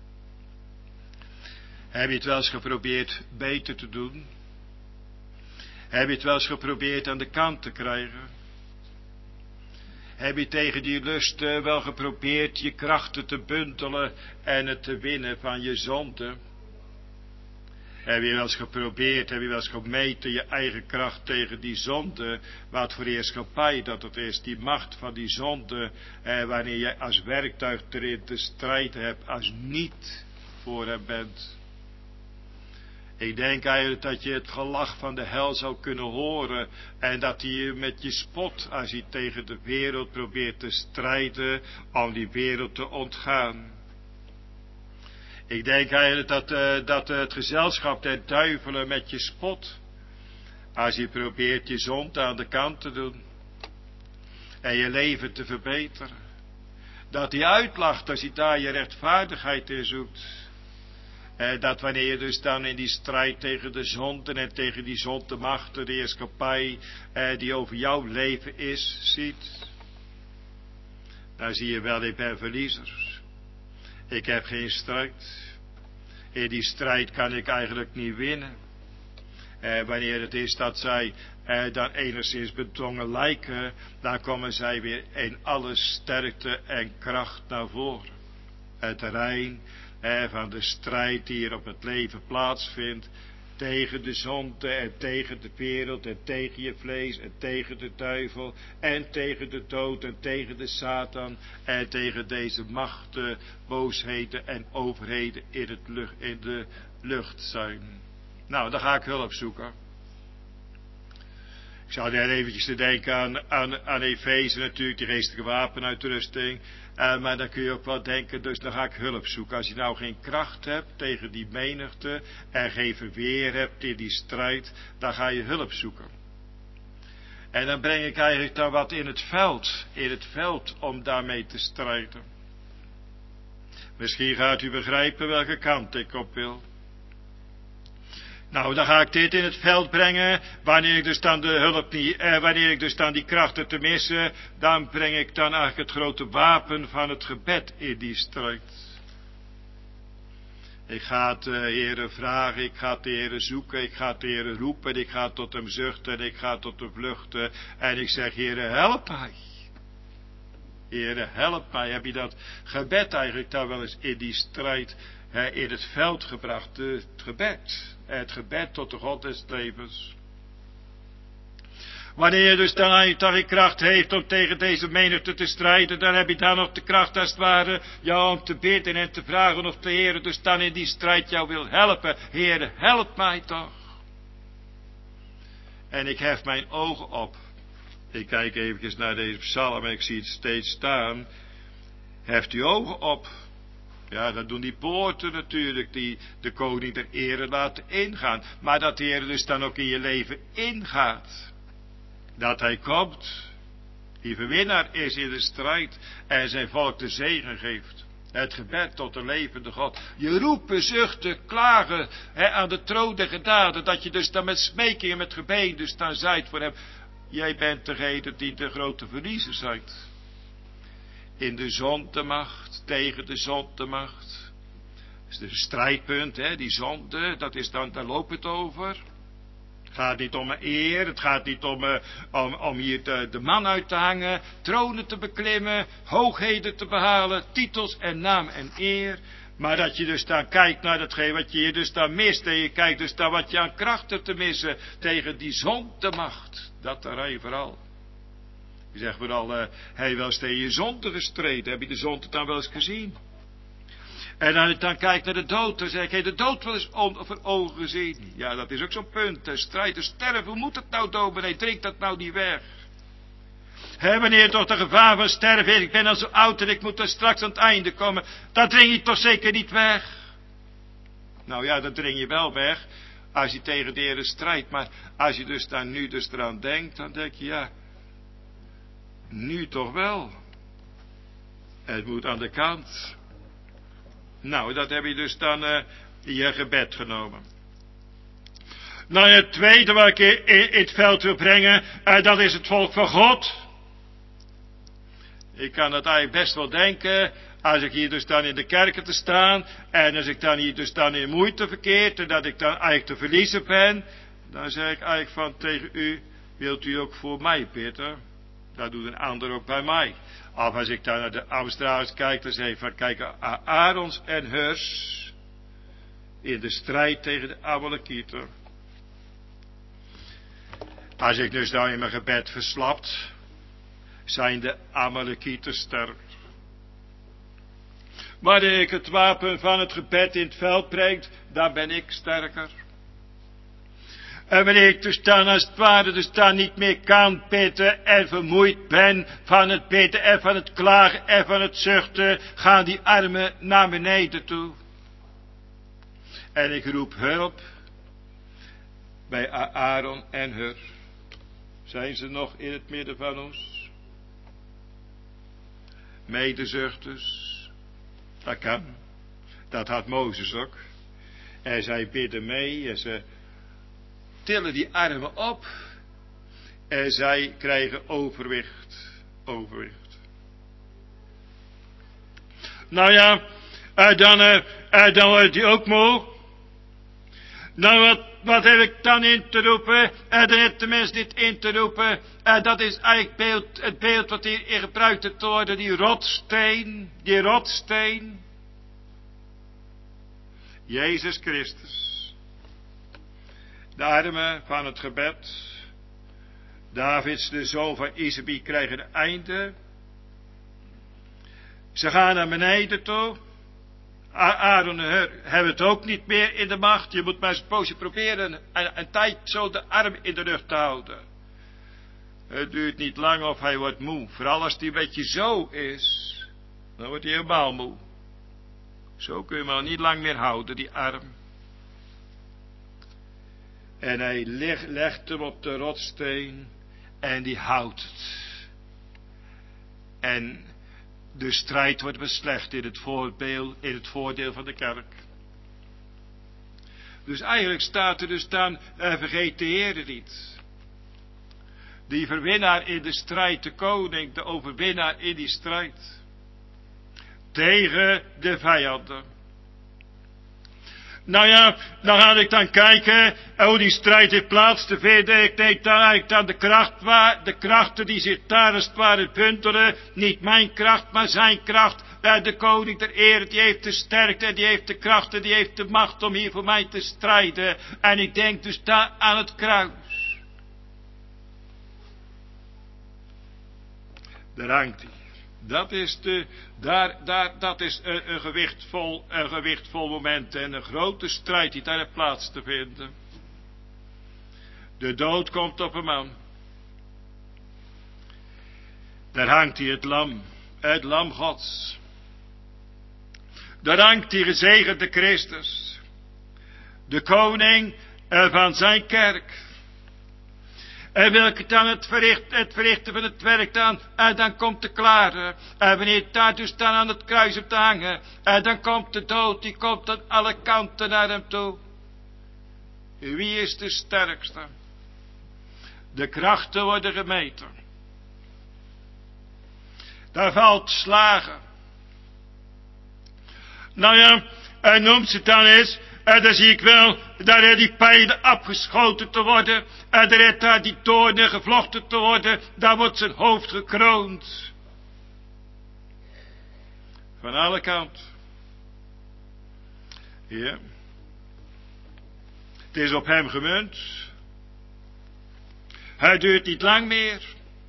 Heb je het wel eens geprobeerd beter te doen? Heb je het wel eens geprobeerd aan de kant te krijgen? Heb je tegen die lusten wel geprobeerd je krachten te bundelen en het te winnen van je zonde? Heb je wel eens geprobeerd, heb je wel eens gemeten je eigen kracht tegen die zonde, wat voor heerschappij dat het is, die macht van die zonde, wanneer je als werktuig erin te strijden hebt, als niet voor hem bent. Ik denk eigenlijk dat je het gelach van de hel zou kunnen horen en dat hij je met je spot, als je tegen de wereld probeert te strijden, om die wereld te ontgaan. Ik denk eigenlijk dat het gezelschap der duivelen met je spot, als je probeert je zonde aan de kant te doen en je leven te verbeteren, dat hij uitlacht als hij daar je rechtvaardigheid in zoekt. Dat wanneer je dus dan in die strijd tegen de zonden en tegen die zondemachten, de heerschappij die over jouw leven is, ziet, dan zie je wel, ik ben verliezer. Ik heb geen strijd. In die strijd kan ik eigenlijk niet winnen. Wanneer het is dat zij dan enigszins bedwongen lijken, dan komen zij weer in alle sterkte en kracht naar voren. Het terrein van de strijd die hier op het leven plaatsvindt, tegen de zonde en tegen de wereld en tegen je vlees en tegen de duivel en tegen de dood en tegen de Satan en tegen deze machten, boosheden en overheden in de lucht zijn. Nou, dan ga ik hulp zoeken. Ik zou daar eventjes te denken aan Efeze natuurlijk, die geestelijke wapenuitrusting. Maar dan kun je ook wel denken, dus dan ga ik hulp zoeken. Als je nou geen kracht hebt tegen die menigte en geen verweer hebt in die strijd, dan ga je hulp zoeken. En dan breng ik eigenlijk dan wat in het veld om daarmee te strijden. Misschien gaat u begrijpen welke kant ik op wil. Nou, dan ga ik dit in het veld brengen, wanneer ik dus dan de hulp niet, wanneer ik dus dan die krachten te missen, dan breng ik dan eigenlijk het grote wapen van het gebed in die strijd. Ik ga het Heere vragen, ik ga het Heere zoeken, ik ga het Heere roepen, ik ga tot hem zuchten, ik ga tot hem vluchten en ik zeg, Heere, help mij. Heere, help mij. Heb je dat gebed eigenlijk daar wel eens in die strijd in het veld gebracht? Het gebed tot de God des levens. Wanneer je dus dan je kracht heeft om tegen deze menigte te strijden, dan heb je daar nog de kracht als het ware, ja, om te bidden en te vragen of de Heer dus dan in die strijd jou wil helpen. Heer, help mij toch. En ik hef mijn ogen op. Ik kijk eventjes naar deze psalm en ik zie het steeds staan. Heft uw ogen op. Ja, dat doen die poorten natuurlijk, die de koning der ere laten ingaan. Maar dat de Heer dus dan ook in je leven ingaat. Dat hij komt, die verwinnaar is in de strijd en zijn volk de zegen geeft. Het gebed tot de levende God. Je roepen, zuchten, klagen aan de troon der genade. Dat je dus dan met smeking en met gebeden dus dan zijt voor hem. Jij bent degene die de grote verliezer zijt. In de zondemacht, tegen de zondemacht. Dat is de strijdpunt, die zonde, dat is dan, daar loopt het over. Het gaat niet om eer, het gaat niet om hier de man uit te hangen, tronen te beklimmen, hoogheden te behalen, titels en naam en eer. Maar dat je dus dan kijkt naar datgene wat je hier dus dan mist. En je kijkt dus dan wat je aan krachten te missen tegen die zondemacht. Dat daar vooral. Je zegt vooral, hij wel eens tegen je zonde gestreden. Heb je de zonde dan wel eens gezien? En als ik dan kijk naar de dood, dan zeg ik, heb je de dood wel eens voor ogen gezien? Ja, dat is ook zo'n punt. De strijd, de sterven, hoe moet het nou, dominee? Drink dat nou niet weg. Wanneer toch de gevaar van sterven is, ik ben al zo oud en ik moet er straks aan het einde komen. Dat dring je toch zeker niet weg? Nou ja, dat dring je wel weg, als je tegen de Heer strijdt. Maar als je dus dan nu dus eraan denkt, dan denk je, ja, nu toch wel. Het moet aan de kant. Nou, dat heb je dus dan in je gebed genomen. Nou, het tweede wat ik in het veld wil brengen, dat is het volk van God. Ik kan het eigenlijk best wel denken, als ik hier dus dan in de kerken te staan, en als ik dan hier dus dan in moeite verkeerd, en dat ik dan eigenlijk te verliezen ben, dan zeg ik eigenlijk van tegen u, wilt u ook voor mij bidden? Dat doet een ander ook bij mij. Of als ik dan naar de Australiërs kijk, dan zeg ik van, kijk, Aarons en Hurs, in de strijd tegen de Amalekieten. Als ik dus dan in mijn gebed verslapt, zijn de Amalekieten sterk. Wanneer ik het wapen van het gebed in het veld breng, dan ben ik sterker. En wanneer ik dus dan als het ware dus dan niet meer kan bidden en vermoeid ben van het bidden en van het klagen en van het zuchten, gaan die armen naar beneden toe. En ik roep hulp bij Aaron en Hur. Zijn ze nog in het midden van ons? Medezuchters. Dat kan. Dat had Mozes ook. En zij bidden mee en ze tillen die armen op. En zij krijgen overwicht. Overwicht. Nou ja, dan wordt die ook moe. Nou, wat heb ik dan in te roepen? Dan heeft de mens dit in te roepen. Dat is eigenlijk het beeld wat hier gebruikt te worden. Die rotsteen. Die rotsteen. Jezus Christus. De armen van het gebed. Davids, de zoon van Isabi, krijgen een einde. Ze gaan naar beneden toe. Aaron en Hur hebben het ook niet meer in de macht. Je moet maar eens een poosje proberen een tijd zo de arm in de lucht te houden. Het duurt niet lang of hij wordt moe. Vooral als hij een beetje zo is. Dan wordt hij helemaal moe. Zo kun je hem al niet lang meer houden, die arm. En hij legt hem op de rotsteen. En die houdt het. En de strijd wordt beslecht in het voordeel van de kerk. Dus eigenlijk staat er dus dan, vergeet de Heer niet. Die verwinnaar in de strijd, de koning, de overwinnaar in die strijd. Tegen de vijanden. Nou ja, dan ga ik dan kijken hoe die strijd heeft plaats te vinden. Ik denk dan eigenlijk aan de krachten die zich daar als het ware bundelen. Niet mijn kracht, maar zijn kracht. De koning der eer, die heeft de sterkte, die heeft de kracht en die heeft de macht om hier voor mij te strijden. En ik denk dus daar aan het kruis. Daar hangt hij. Dat is een gewichtvol moment en een grote strijd die daar heeft plaats te vinden. De dood komt op een man. Daar hangt hij het lam Gods. Daar hangt die gezegende Christus, de koning van zijn kerk. En welke dan het verrichten van het werk dan komt de klare. En wanneer het daar dus dan aan het kruis op te hangen, dan komt de dood, die komt aan alle kanten naar hem toe. Wie is de sterkste? De krachten worden gemeten. Daar valt slagen. Nou ja, en noemt ze dan eens. En dan zie ik wel, daar heeft die pijlen afgeschoten te worden. En daar heeft daar die toornen gevlochten te worden. Daar wordt zijn hoofd gekroond. Van alle kanten. Ja. Het is op hem gemunt. Hij duurt niet lang meer.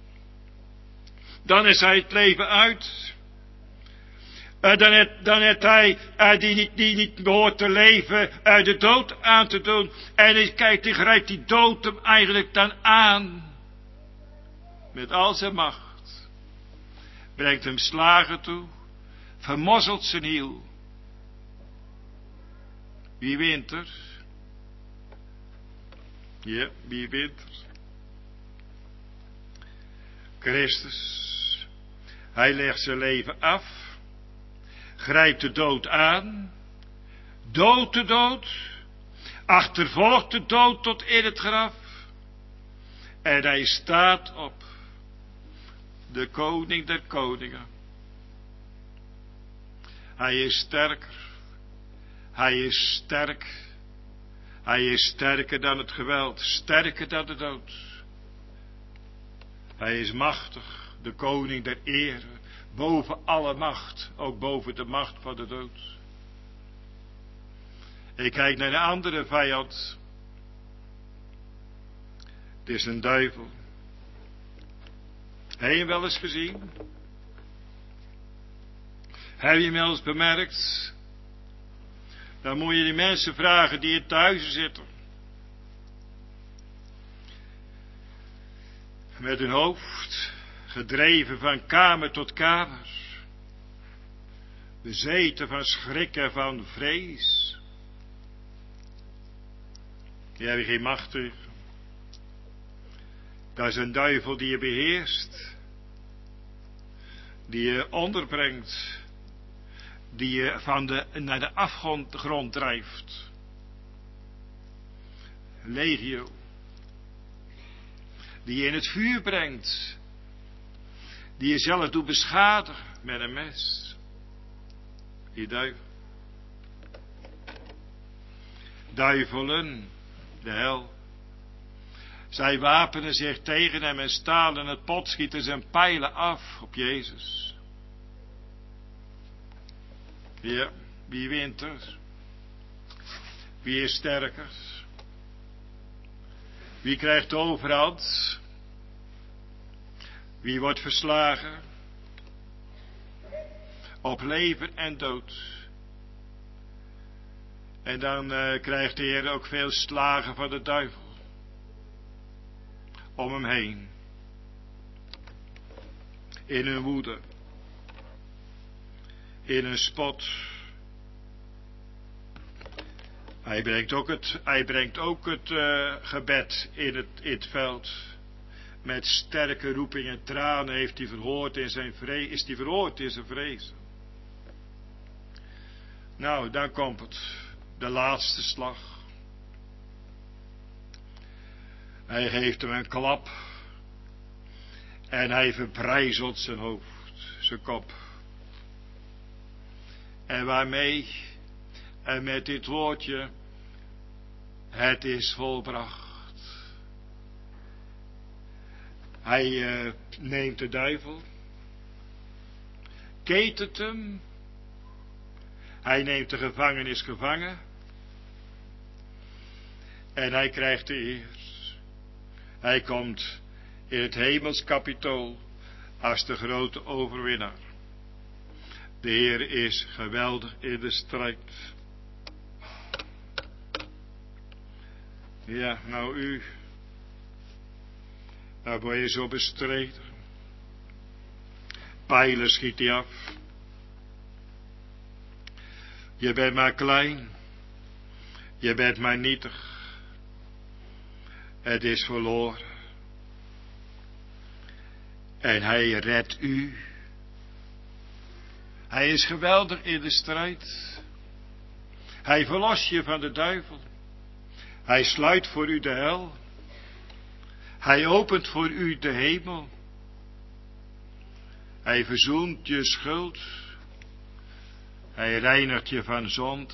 Dan is hij het leven uit. Dan heeft hij die niet behoort te leven, de dood aan te doen. En hij grijpt die dood hem eigenlijk dan aan. Met al zijn macht. Brengt hem slagen toe. Vermozzelt zijn hiel. Wie wint er? Ja, wie wint er? Christus. Hij legt zijn leven af. Grijpt de dood aan. Doodt de dood. Achtervolgt de dood tot in het graf. En hij staat op. De koning der koningen. Hij is sterker. Hij is sterk. Hij is sterker dan het geweld. Sterker dan de dood. Hij is machtig. De koning der ere. Boven alle macht. Ook boven de macht van de dood. Ik kijk naar een andere vijand. Het is een duivel. Heb je hem wel eens gezien? Heb je hem wel eens bemerkt? Dan moet je die mensen vragen die in thuis zitten. Met hun hoofd gedreven van kamer tot kamer. Bezeten van schrik en van vrees. Die hebben geen macht tegen. Dat is een duivel die je beheerst. Die je onderbrengt. Die je naar de afgrond drijft. Legio. Die je in het vuur brengt. Die je zelf doet beschadigen met een mes. Die duivel. Duivelen, de hel. Zij wapenen zich tegen hem en stalen het potschieten zijn pijlen af op Jezus. Ja, wie wint er? Wie is sterker? Wie krijgt de overhand? Wie wordt verslagen? Op leven en dood. En dan krijgt de Heer ook veel slagen van de duivel. Om hem heen. In hun woede. In hun spot. Hij brengt ook het gebed in het veld. Met sterke roeping en tranen heeft hij verhoord in zijn vrees. Is hij verhoord in zijn vrees. Nou, dan komt het. De laatste slag. Hij geeft hem een klap. En hij verbrijzelt zijn hoofd. Zijn kop. En waarmee? En met dit woordje. Het is volbracht. Hij neemt de duivel. Ketent hem. Hij neemt de gevangenis gevangen. En hij krijgt de eer. Hij komt in het hemels kapitool als de grote overwinnaar. De Heer is geweldig in de strijd. Ja, nou u. Nou word je zo bestreden. Pijlen schiet hij af. Je bent maar klein. Je bent maar nietig. Het is verloren. En hij redt u. Hij is geweldig in de strijd. Hij verlost je van de duivel. Hij sluit voor u de hel. Hij opent voor u de hemel. Hij verzoent je schuld. Hij reinigt je van zonde.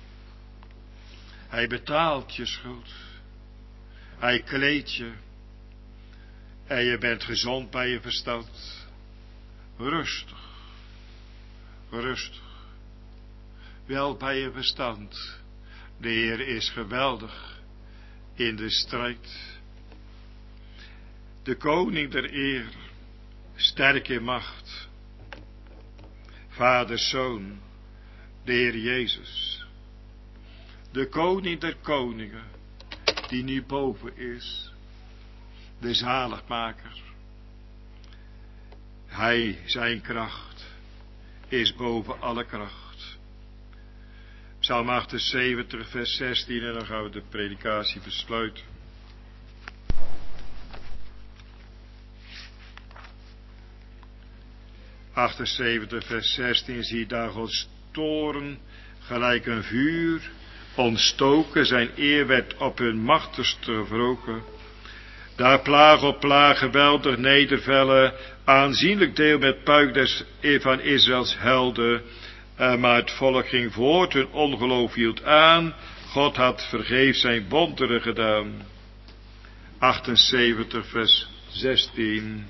Hij betaalt je schuld. Hij kleedt je. En je bent gezond bij je verstand. Rustig. Rustig. wel bij je verstand. De Heer is geweldig in de strijd. De koning der eer, sterk in macht. Vader, Zoon, de Heer Jezus. De koning der koningen, die nu boven is. De zaligmaker. Hij, zijn kracht, is boven alle kracht. Psalm 78, vers 16, en dan gaan we de predikatie besluiten. Vers 16, zie daar Gods toorn gelijk een vuur ontstoken, zijn eer werd op hun machtigste gewroken. Daar plaag op plaag geweldig nedervellen, aanzienlijk deel met puik van Israëls helden, maar het volk ging voort, hun ongeloof hield aan, God had vergeefs zijn wonderen gedaan. 78 vers 16.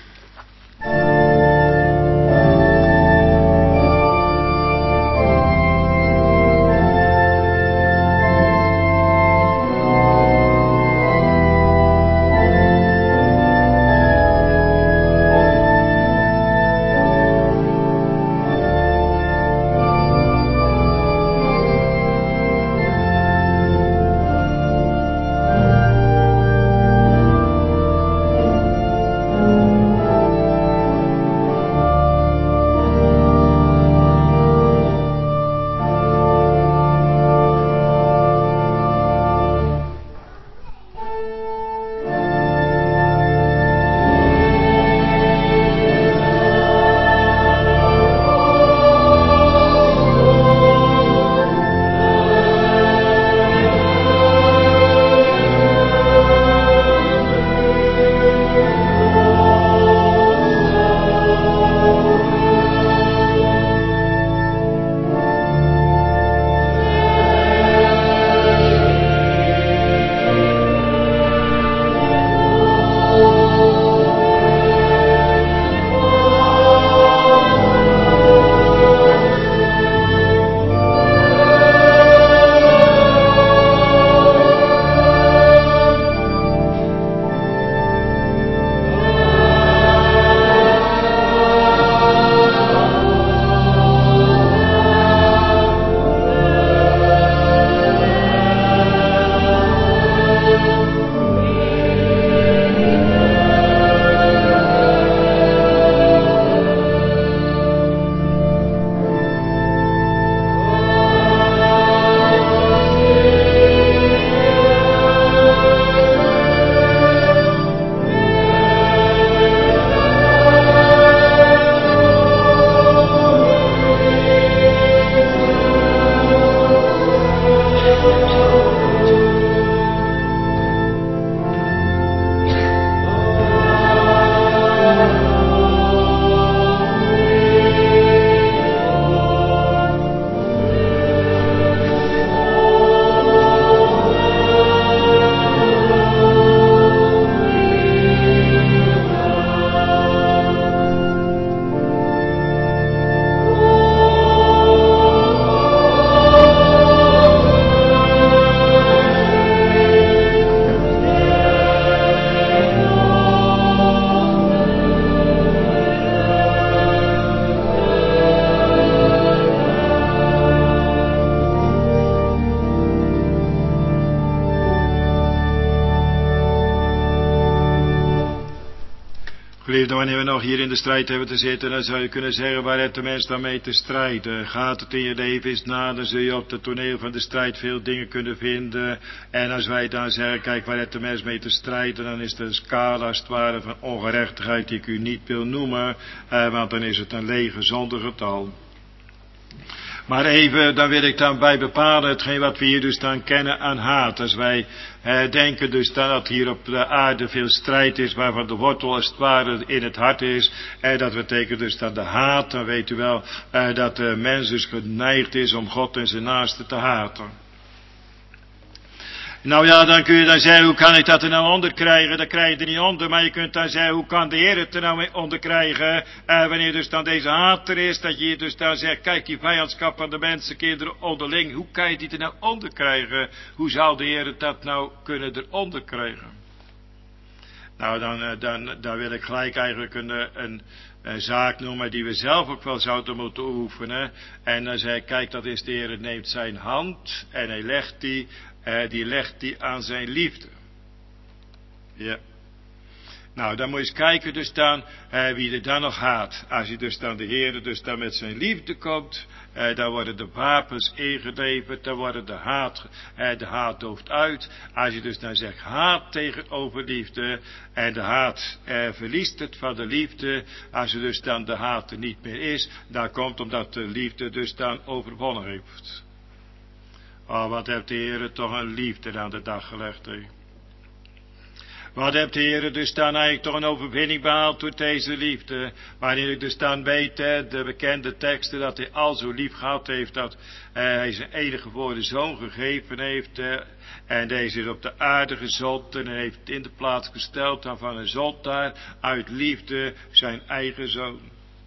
Geliefde, wanneer we nog hier in de strijd hebben te zitten, dan zou je kunnen zeggen, waar heeft de mens dan mee te strijden? Gaat het in je leven eens na, dan zul je op het toneel van de strijd veel dingen kunnen vinden. En als wij dan zeggen, kijk, waar heeft de mens mee te strijden, dan is de een scala als het ware van ongerechtigheid die ik u niet wil noemen, want dan is het een lege zonder getal. Maar even, dan wil ik dan bij bepalen hetgeen wat we hier dus dan kennen aan haat. Als wij denken dus dan dat hier op de aarde veel strijd is, waarvan de wortel als het ware in het hart is. Dat betekent dus dan de haat. Dan weet u wel dat de mens dus geneigd is om God en zijn naaste te haten. Nou ja, dan kun je dan zeggen, hoe kan ik dat er nou onder krijgen? Dat krijg je er niet onder, maar je kunt dan zeggen, hoe kan de Heer het er nou onder krijgen? Wanneer dus dan deze haat er is, dat je dus dan zegt, kijk die vijandschap van de mensen, kinderen onderling, hoe kan je die er nou onder krijgen? Hoe zou de Heer het dat nou kunnen eronder krijgen? Nou, dan wil ik gelijk eigenlijk een zaak noemen die we zelf ook wel zouden moeten oefenen. En dan zeg ik, kijk, dat is de Heer neemt zijn hand en hij legt die legt die aan zijn liefde. Ja. Nou, dan moet je eens kijken dus dan, wie er dan nog haat. Als je dus dan de Heer dus dan met zijn liefde komt, dan worden de wapens ingeleverd, dan worden de haat dooft uit. Als je dus dan zegt haat tegenover liefde, en de haat verliest het van de liefde, als er dus dan de haat er niet meer is, dan komt omdat de liefde dus dan overwonnen heeft. Oh, wat heeft de Heer toch een liefde aan de dag gelegd, hè? Wat heeft de Heer dus dan eigenlijk toch een overwinning behaald door deze liefde? Wanneer ik dus dan weet, de bekende teksten, dat hij al zo lief gehad heeft, dat hij zijn enige geboren zoon gegeven heeft, en deze is op de aarde gezonden en heeft in de plaats gesteld dan van een zondaar uit liefde zijn eigen zoon.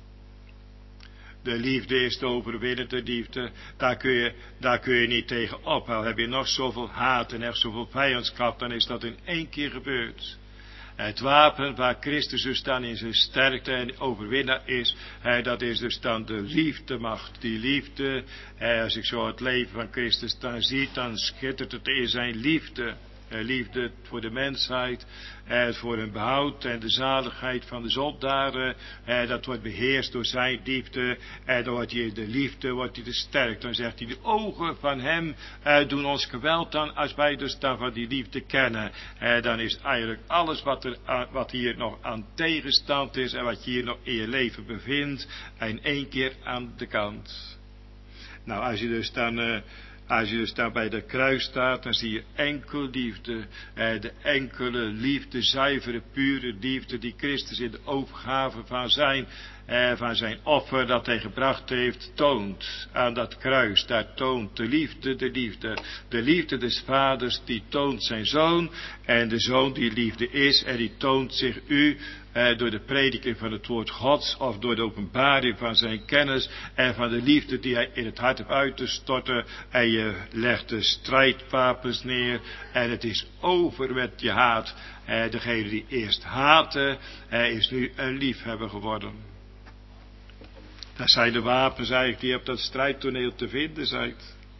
De liefde is de overwinnende liefde. Daar kun je niet tegen op. Al heb je nog zoveel haat en echt zoveel vijandschap, dan is dat in één keer gebeurd. Het wapen waar Christus dus dan in zijn sterkte en overwinnaar is, dat is dus dan de liefdemacht. Die liefde, als ik zo het leven van Christus dan zie, dan schittert het in zijn liefde. Liefde voor de mensheid, voor hun behoud en de zaligheid van de zondaren, dat wordt beheerst door zijn liefde, en dan wordt hij de liefde, wordt hij de sterk. Dan zegt hij, de ogen van hem doen ons geweld dan, als wij dus dan van die liefde kennen. Dan is eigenlijk alles wat hier nog aan tegenstand is, en wat je hier nog in je leven bevindt, in één keer aan de kant. Nou, als je dus dan bij de kruis staat, dan zie je enkel liefde. De enkele liefde, zuivere, pure liefde die Christus in de overgave van zijn offer dat hij gebracht heeft, toont aan dat kruis. Daar toont de liefde, de liefde. De liefde des vaders, die toont zijn zoon. En de zoon die liefde is, en die toont zich u door de prediking van het woord Gods, of door de openbaring van zijn kennis, en van de liefde die hij in het hart heeft uit te storten, en je legt de strijdwapens neer, en het is over met je haat. Degene die eerst haatte, is nu een liefhebber geworden. Dat zijn de wapens eigenlijk die op dat strijdtoneel te vinden zijn.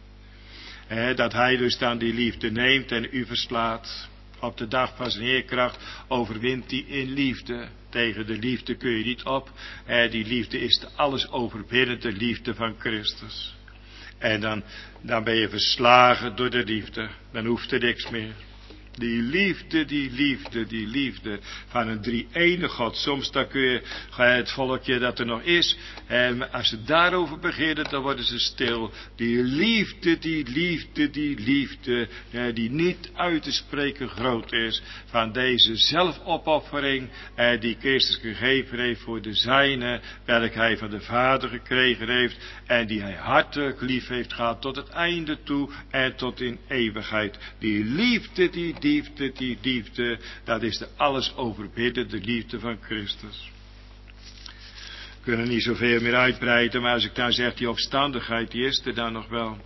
Dat hij dus dan die liefde neemt en u verslaat. Op de dag van zijn heerkracht overwint hij in liefde. Tegen de liefde kun je niet op. Die liefde is de alles overwinnende liefde van Christus. En dan ben je verslagen door de liefde. Dan hoeft er niks meer. Die liefde van een drie-ene God. Soms dan kun je het volkje dat er nog is, en als ze daarover beginnen, dan worden ze stil. Die liefde, die niet uit te spreken groot is, van deze zelfopoffering, die Christus gegeven heeft voor de zijne, welke hij van de Vader gekregen heeft, en die hij hartelijk lief heeft gehad tot het einde toe, en tot in eeuwigheid. Die liefde, dat is de alles overwinnende liefde van Christus. We kunnen niet zoveel meer uitbreiden, maar als ik dan zeg, die opstandigheid, die is er dan nog wel.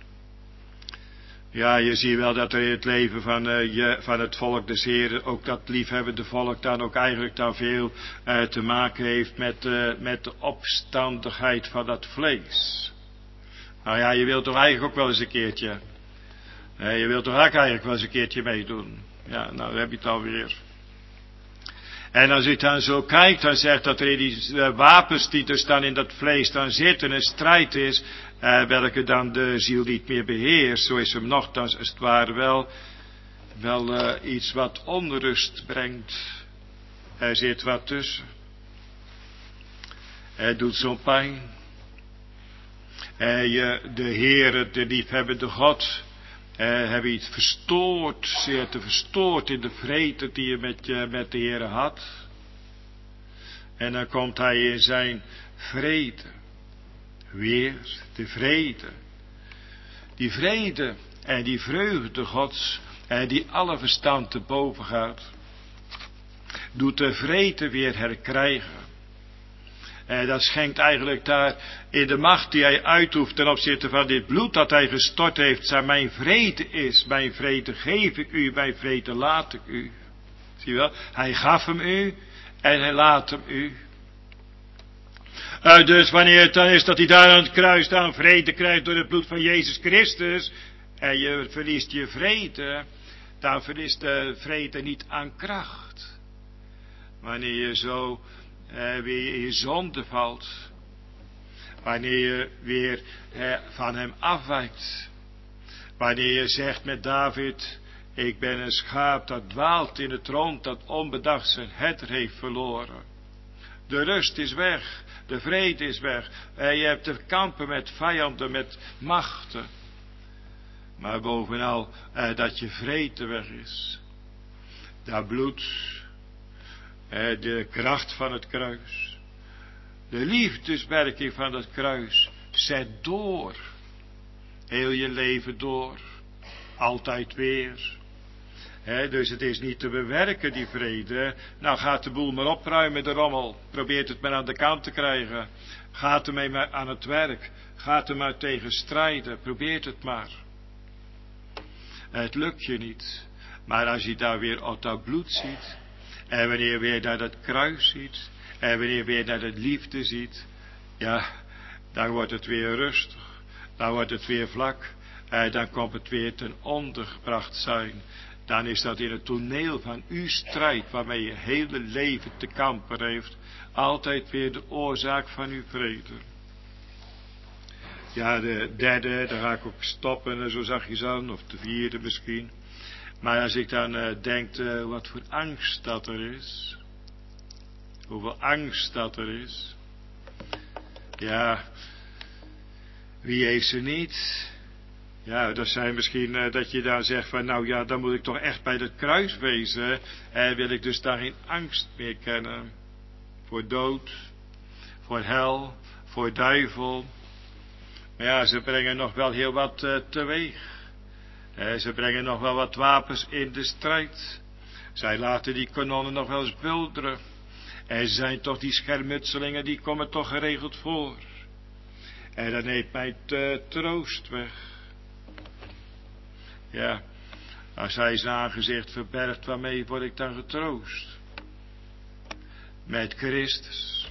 Ja, je ziet wel dat er in het leven van het volk des Heren, ook dat liefhebbende volk, dan ook eigenlijk dan veel te maken heeft met de opstandigheid van dat vlees. Nou ja, je wilt toch eigenlijk ook wel eens een keertje. Je wilt toch ook eigenlijk wel eens een keertje meedoen. Ja, nou dan heb je het alweer. En als u dan zo kijkt, dan zegt dat er in die wapens die dus dan in dat vlees dan zitten, een strijd is, welke dan de ziel niet meer beheerst. Zo is hem nogthans als het ware wel iets wat onrust brengt. Er zit wat tussen. Het doet zo'n pijn. De Heere, de liefhebbende God, heb je iets verstoord, zeer te verstoord in de vrede die je met de Heere had. En dan komt hij in zijn vrede. Weer de vrede. Die vrede en die vreugde Gods, die alle verstand te boven gaat, doet de vrede weer herkrijgen. Dat schenkt eigenlijk daar in de macht die hij uitoefent ten opzichte van dit bloed dat hij gestort heeft, zijn mijn vrede is, mijn vrede geef ik u, mijn vrede laat ik u. Zie je wel, hij gaf hem u en hij laat hem u. Dus wanneer het dan is dat hij daar aan het kruis dan vrede krijgt door het bloed van Jezus Christus, en je verliest je vrede, dan verliest de vrede niet aan kracht. Wanneer je zo weer in je zonde valt, wanneer je weer van hem afwijkt, wanneer je zegt met David, ik ben een schaap dat dwaalt in het rond, dat onbedacht zijn herder heeft verloren. De rust is weg, de vrede is weg, je hebt te kampen met vijanden, met machten, maar bovenal dat je vrede weg is. Dat bloed, de kracht van het kruis, de liefdeswerking van het kruis, zet door, heel je leven door, altijd weer. Dus het is niet te bewerken, die vrede. Nou, gaat de boel maar opruimen, de rommel. Probeert het maar aan de kant te krijgen. Gaat ermee maar aan het werk. Gaat er maar tegen strijden. Probeert het maar. Het lukt je niet. Maar als je daar weer op dat bloed ziet, en wanneer je weer naar dat kruis ziet, en wanneer je weer naar dat liefde ziet, ja, dan wordt het weer rustig. Dan wordt het weer vlak. Dan komt het weer ten onder gebracht zijn. Dan is dat in het toneel van uw strijd, waarmee je hele leven te kampen heeft, altijd weer de oorzaak van uw vrede. Ja, de derde, daar ga ik ook stoppen, zo zag je zo, of de vierde misschien. Maar als ik dan denk, wat voor angst dat er is. Hoeveel angst dat er is. Ja, wie heeft ze niet? Ja, dat zijn misschien dat je daar zegt van, nou ja, dan moet ik toch echt bij het kruis wezen. Wil ik dus daar geen angst meer kennen. Voor dood, voor hel, voor duivel. Maar ja, ze brengen nog wel heel wat teweeg. Ze brengen nog wel wat wapens in de strijd. Zij laten die kanonnen nog wel eens bulderen. En ze zijn toch die schermutselingen, die komen toch geregeld voor. En dan neemt mij troost weg. Ja, als hij zijn aangezicht verbergt, waarmee word ik dan getroost? Met Christus.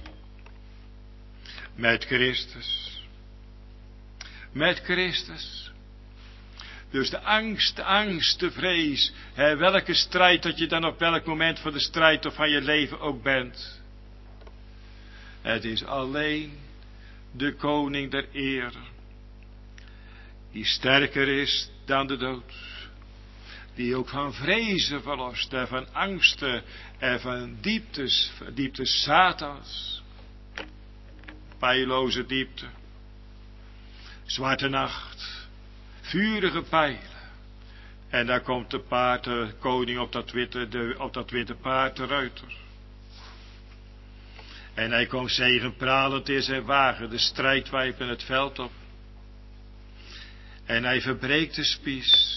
Met Christus. Met Christus. Dus de angst, de vrees. Welke strijd dat je dan op welk moment van de strijd of van je leven ook bent. Het is alleen de koning der eer. Die sterker is dan de dood. Die ook van vrezen verlost. En van angsten. En van dieptes Satans. Pijloze diepte. Zwarte nacht. Vurige pijlen. En daar komt de koning op dat witte paard, de ruiter. En hij komt zegenpralend in zijn wagen, de strijdwijpen het veld op. En hij verbreekt de spies.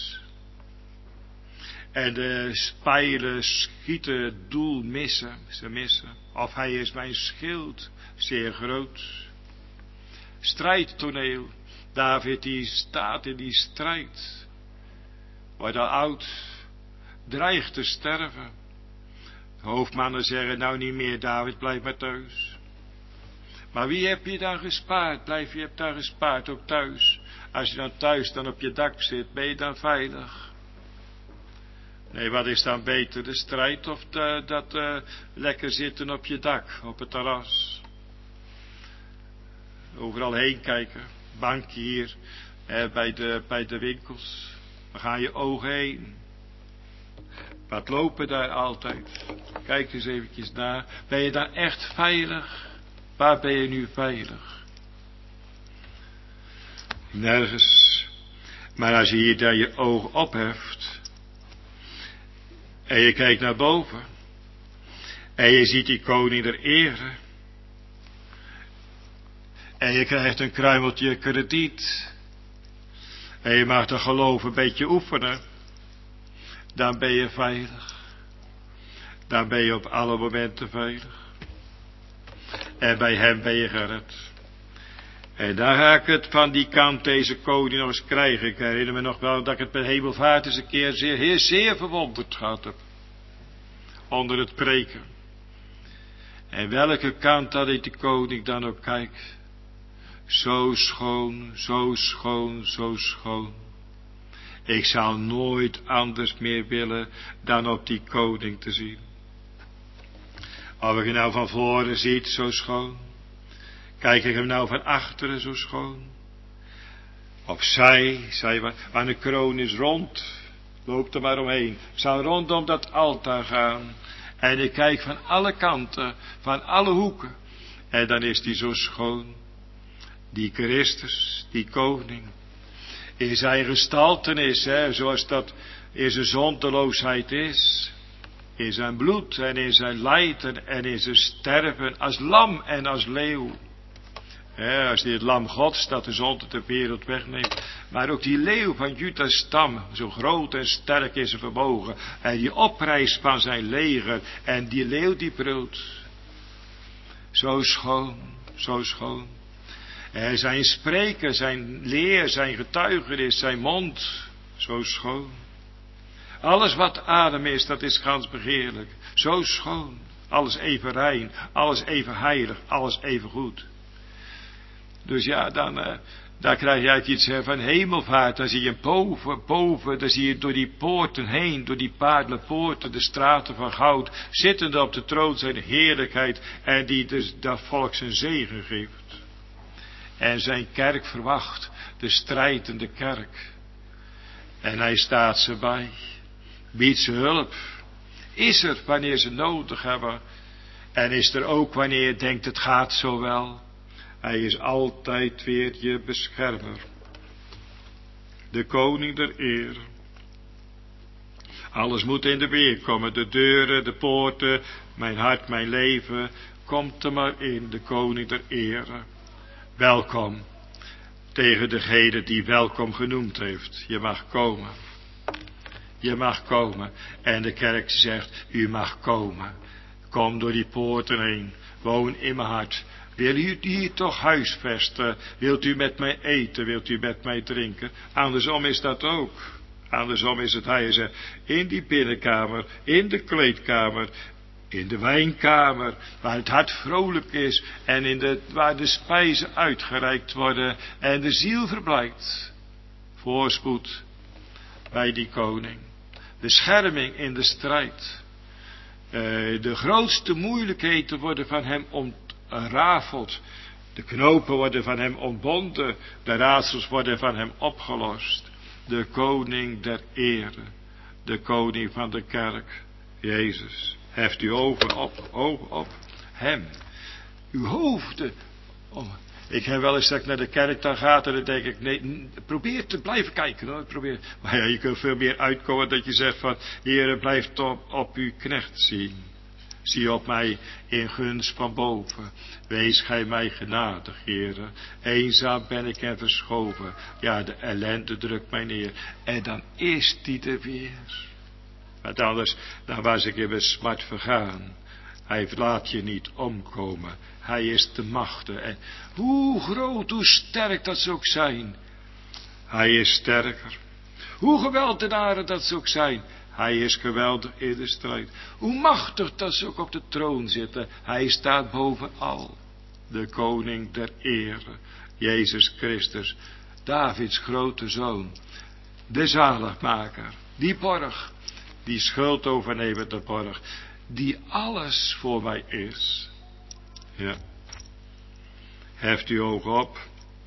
En de pijlen schieten het doel missen. Ze missen. Of hij is mijn schild, zeer groot. Strijdtoneel. David die staat in die strijd. Wordt al oud. Dreigt te sterven. De hoofdmannen zeggen nou niet meer, David, blijf maar thuis. Maar wie heb je dan gespaard? Je hebt daar gespaard, ook thuis. Als je dan thuis dan op je dak zit, ben je dan veilig? Nee, wat is dan beter, de strijd of dat lekker zitten op je dak, op het terras? Overal heen kijken, bankje hier, bij de winkels. Waar gaan je ogen heen? Wat lopen daar altijd? Kijk eens eventjes naar. Ben je daar echt veilig? Waar ben je nu veilig? Nergens. Maar als je hier daar je ogen opheft. En je kijkt naar boven. En je ziet die koning der ere. En je krijgt een kruimeltje krediet. En je mag de geloof een beetje oefenen. dan ben je veilig. Dan ben je op alle momenten veilig. En bij hem ben je gered. En daar ga ik het van die kant deze koning nog eens krijgen. Ik herinner me nog wel dat ik het bij Hemelvaart eens een keer zeer verwonderd gehad heb. Onder het preken. En welke kant dat ik de koning dan ook kijk. Zo schoon, zo schoon, zo schoon. Ik zou nooit anders meer willen dan op die koning te zien. Als ik hem nou van voren ziet, zo schoon. Kijk ik hem nou van achteren, zo schoon. Opzij, waar de kroon is rond. Loop er maar omheen. Ik zou rondom dat altaar gaan. En ik kijk van alle kanten, van alle hoeken. En dan is die zo schoon. Die Christus, die koning. In zijn gestaltenis, zoals dat in zijn zondeloosheid is. In zijn bloed en in zijn lijden en in zijn sterven. Als lam en als leeuw. Als die het lam Gods dat de zonde ter wereld wegneemt. Maar ook die leeuw van Juda's stam. Zo groot en sterk in zijn vermogen. En die oprijst van zijn leger. En die leeuw die brult. Zo schoon, zo schoon. Zijn spreken, zijn leer, zijn getuigenis, zijn mond. Zo schoon. Alles wat adem is, dat is gans begeerlijk. Zo schoon. Alles even rein, alles even heilig, alles even goed. Dus ja, daar krijg je eigenlijk iets van hemelvaart. Dan zie je boven, dan zie je door die poorten heen, door die paarden poorten, de straten van goud, zittende op de troon zijn heerlijkheid en die dus dat volk zijn zegen geeft. En zijn kerk verwacht, de strijdende kerk. En hij staat ze bij, biedt ze hulp. Is er wanneer ze nodig hebben. En is er ook wanneer je denkt het gaat zo wel. Hij is altijd weer je beschermer. De koning der eer. Alles moet in de weer komen. De deuren, de poorten, mijn hart, mijn leven. Komt er maar in, de koning der eer. Welkom. Tegen degene die welkom genoemd heeft. Je mag komen. Je mag komen. En de kerk zegt, u mag komen. Kom door die poorten heen. Woon in mijn hart. Wil u hier toch huisvesten? Wilt u met mij eten? Wilt u met mij drinken? Andersom is dat ook. Andersom is het, hij zegt, in die binnenkamer, in de kleedkamer, in de wijnkamer, waar het hart vrolijk is en waar de spijzen uitgereikt worden en de ziel verblijkt. Voorspoed bij die koning. Bescherming in de strijd. De grootste moeilijkheden worden van hem ontrafeld. De knopen worden van hem ontbonden. De raadsels worden van hem opgelost. De koning der ere. De koning van de kerk. Jezus. Heft uw ogen op hem. Uw hoofden. Oh, ik heb wel eens dat ik naar de kerk dan ga en dan denk ik, nee, probeer te blijven kijken hoor. Maar ja, je kunt veel meer uitkomen dat je zegt van, Heere, blijf op uw knecht zien. Zie op mij in gunst van boven. Wees gij mij genadig, Heere. Eenzaam ben ik en verschoven. Ja, de ellende drukt mij neer. En dan is die er weer. Want anders, dan was ik in mijn smart vergaan. Hij laat je niet omkomen. Hij is te machtig. En hoe groot, hoe sterk dat ze ook zijn. Hij is sterker. Hoe gewelddadig dat ze ook zijn. Hij is geweldig in de strijd. Hoe machtig dat ze ook op de troon zitten. Hij staat bovenal. De koning der ere. Jezus Christus. Davids grote zoon. De zaligmaker. Die borg. Die schuld overnemende borg. Die alles voor mij is. Ja. Heft uw ogen op.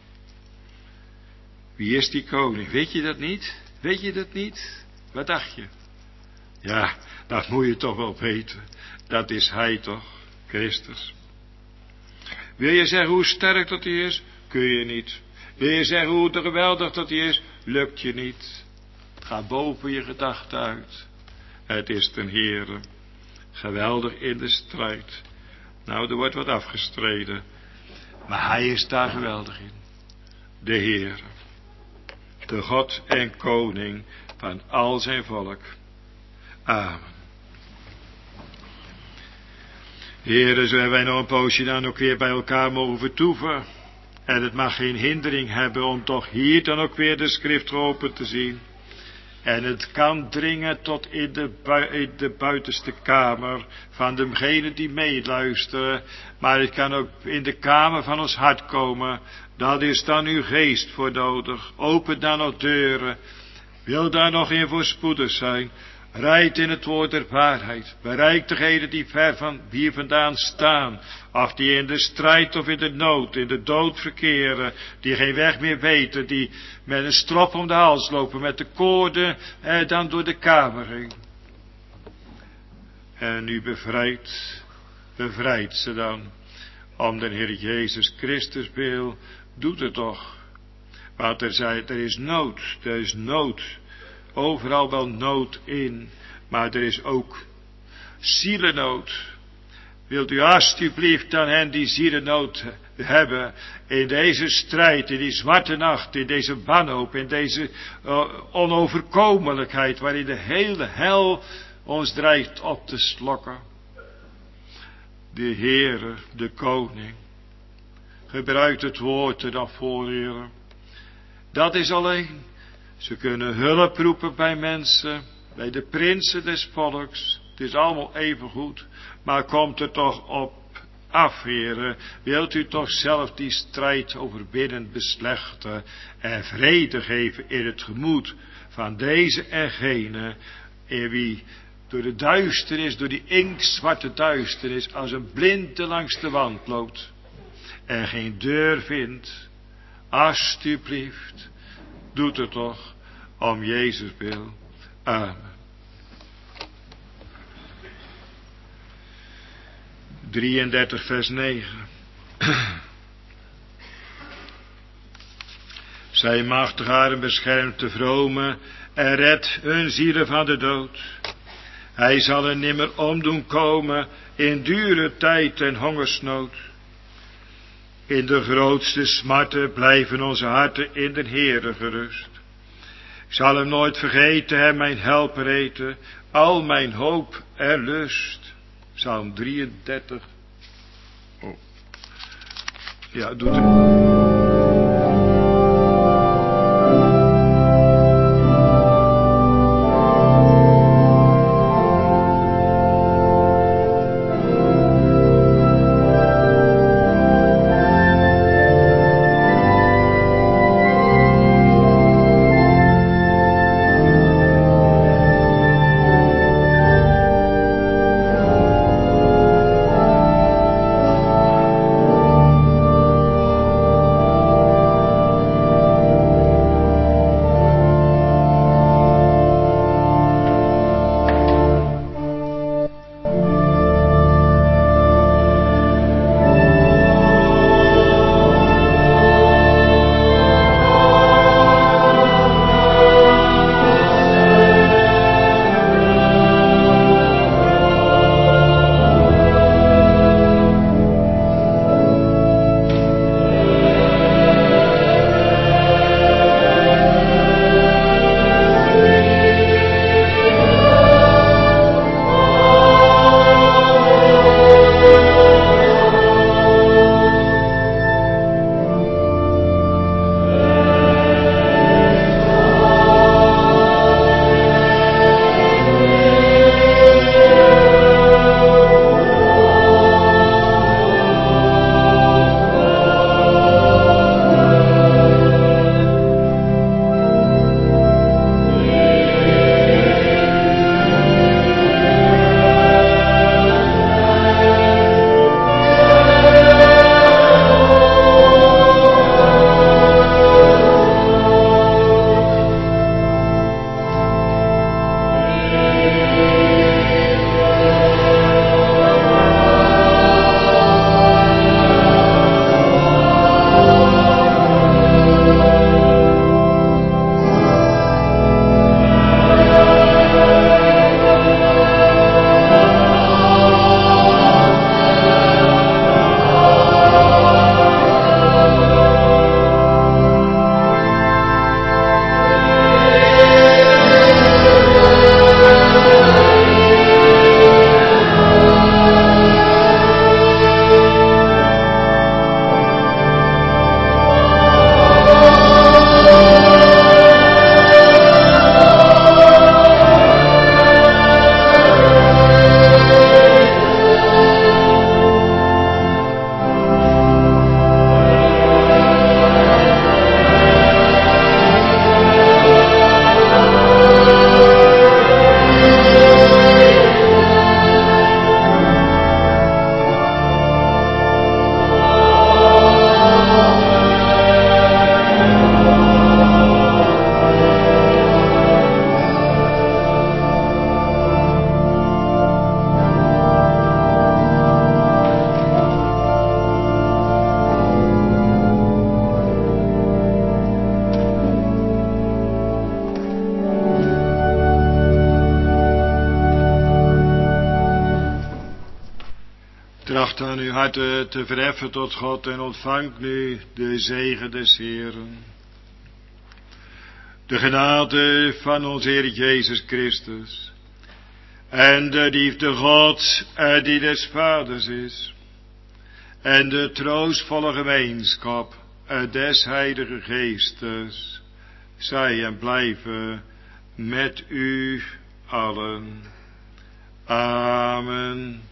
Wie is die koning? Weet je dat niet? Weet je dat niet? Wat dacht je? Ja, dat moet je toch wel weten. Dat is hij toch, Christus. Wil je zeggen hoe sterk dat hij is? Kun je niet. Wil je zeggen hoe geweldig dat hij is? Lukt je niet. Ga boven je gedachten uit. Het is ten Heere. Geweldig in de strijd. Nou, er wordt wat afgestreden. Maar hij is daar geweldig in. De Heere. De God en koning van al zijn volk. Amen. Heren, zo hebben wij nog een poosje dan ook weer bij elkaar mogen vertoeven. En het mag geen hindering hebben om toch hier dan ook weer de schrift open te zien. En het kan dringen tot in de buitenste kamer van degenen die meeluisteren. Maar het kan ook in de kamer van ons hart komen. Dat is dan uw geest voor nodig. Open dan nog deuren. Wil daar nog in voorspoedig zijn. Rijd in het woord der waarheid. Bereik degenen die ver van hier vandaan staan. Of die in de strijd of in de nood, in de dood verkeren. Die geen weg meer weten. Die met een strop om de hals lopen. Met de koorden dan door de kamer heen. En u bevrijdt ze dan. Om de Heer Jezus Christus wil. Doet het toch. Want er is nood. Er is nood. Overal wel nood in, maar er is ook zielenood. Wilt u alstublieft aan hen die zielenood hebben, in deze strijd, in die zwarte nacht, in deze wanhoop, in deze onoverkomelijkheid, waarin de hele hel ons dreigt op te slokken. De Heere, de Koning, gebruikt het woord er dan voor, Heere. Dat is alleen. Ze kunnen hulp roepen bij mensen, bij de prinsen des volks. Het is allemaal even goed. Maar komt er toch op af, Heere. Wilt u toch zelf die strijd overwinnen, beslechten en vrede geven in het gemoed van deze en gene, in wie door de duisternis, door die inktzwarte duisternis, als een blinde langs de wand loopt en geen deur vindt. Alsjeblieft. Doet het toch, om Jezus wil. Amen. 33 vers 9. Zij machtig haar en beschermt de vromen en redt hun zielen van de dood. Hij zal er nimmer omdoen komen in dure tijd en hongersnood. In de grootste smarten blijven onze harten in den Heere gerust. Ik zal hem nooit vergeten, hem mijn helper eten, al mijn hoop en lust. Psalm 33. Oh. Ja, doet het. Tracht aan uw harten te verheffen tot God en ontvangt nu de zegen des Heeren. De genade van ons Heer Jezus Christus en de liefde Gods die des Vaders is en de troostvolle gemeenschap des Heilige Geestes zij en blijven met u allen. Amen.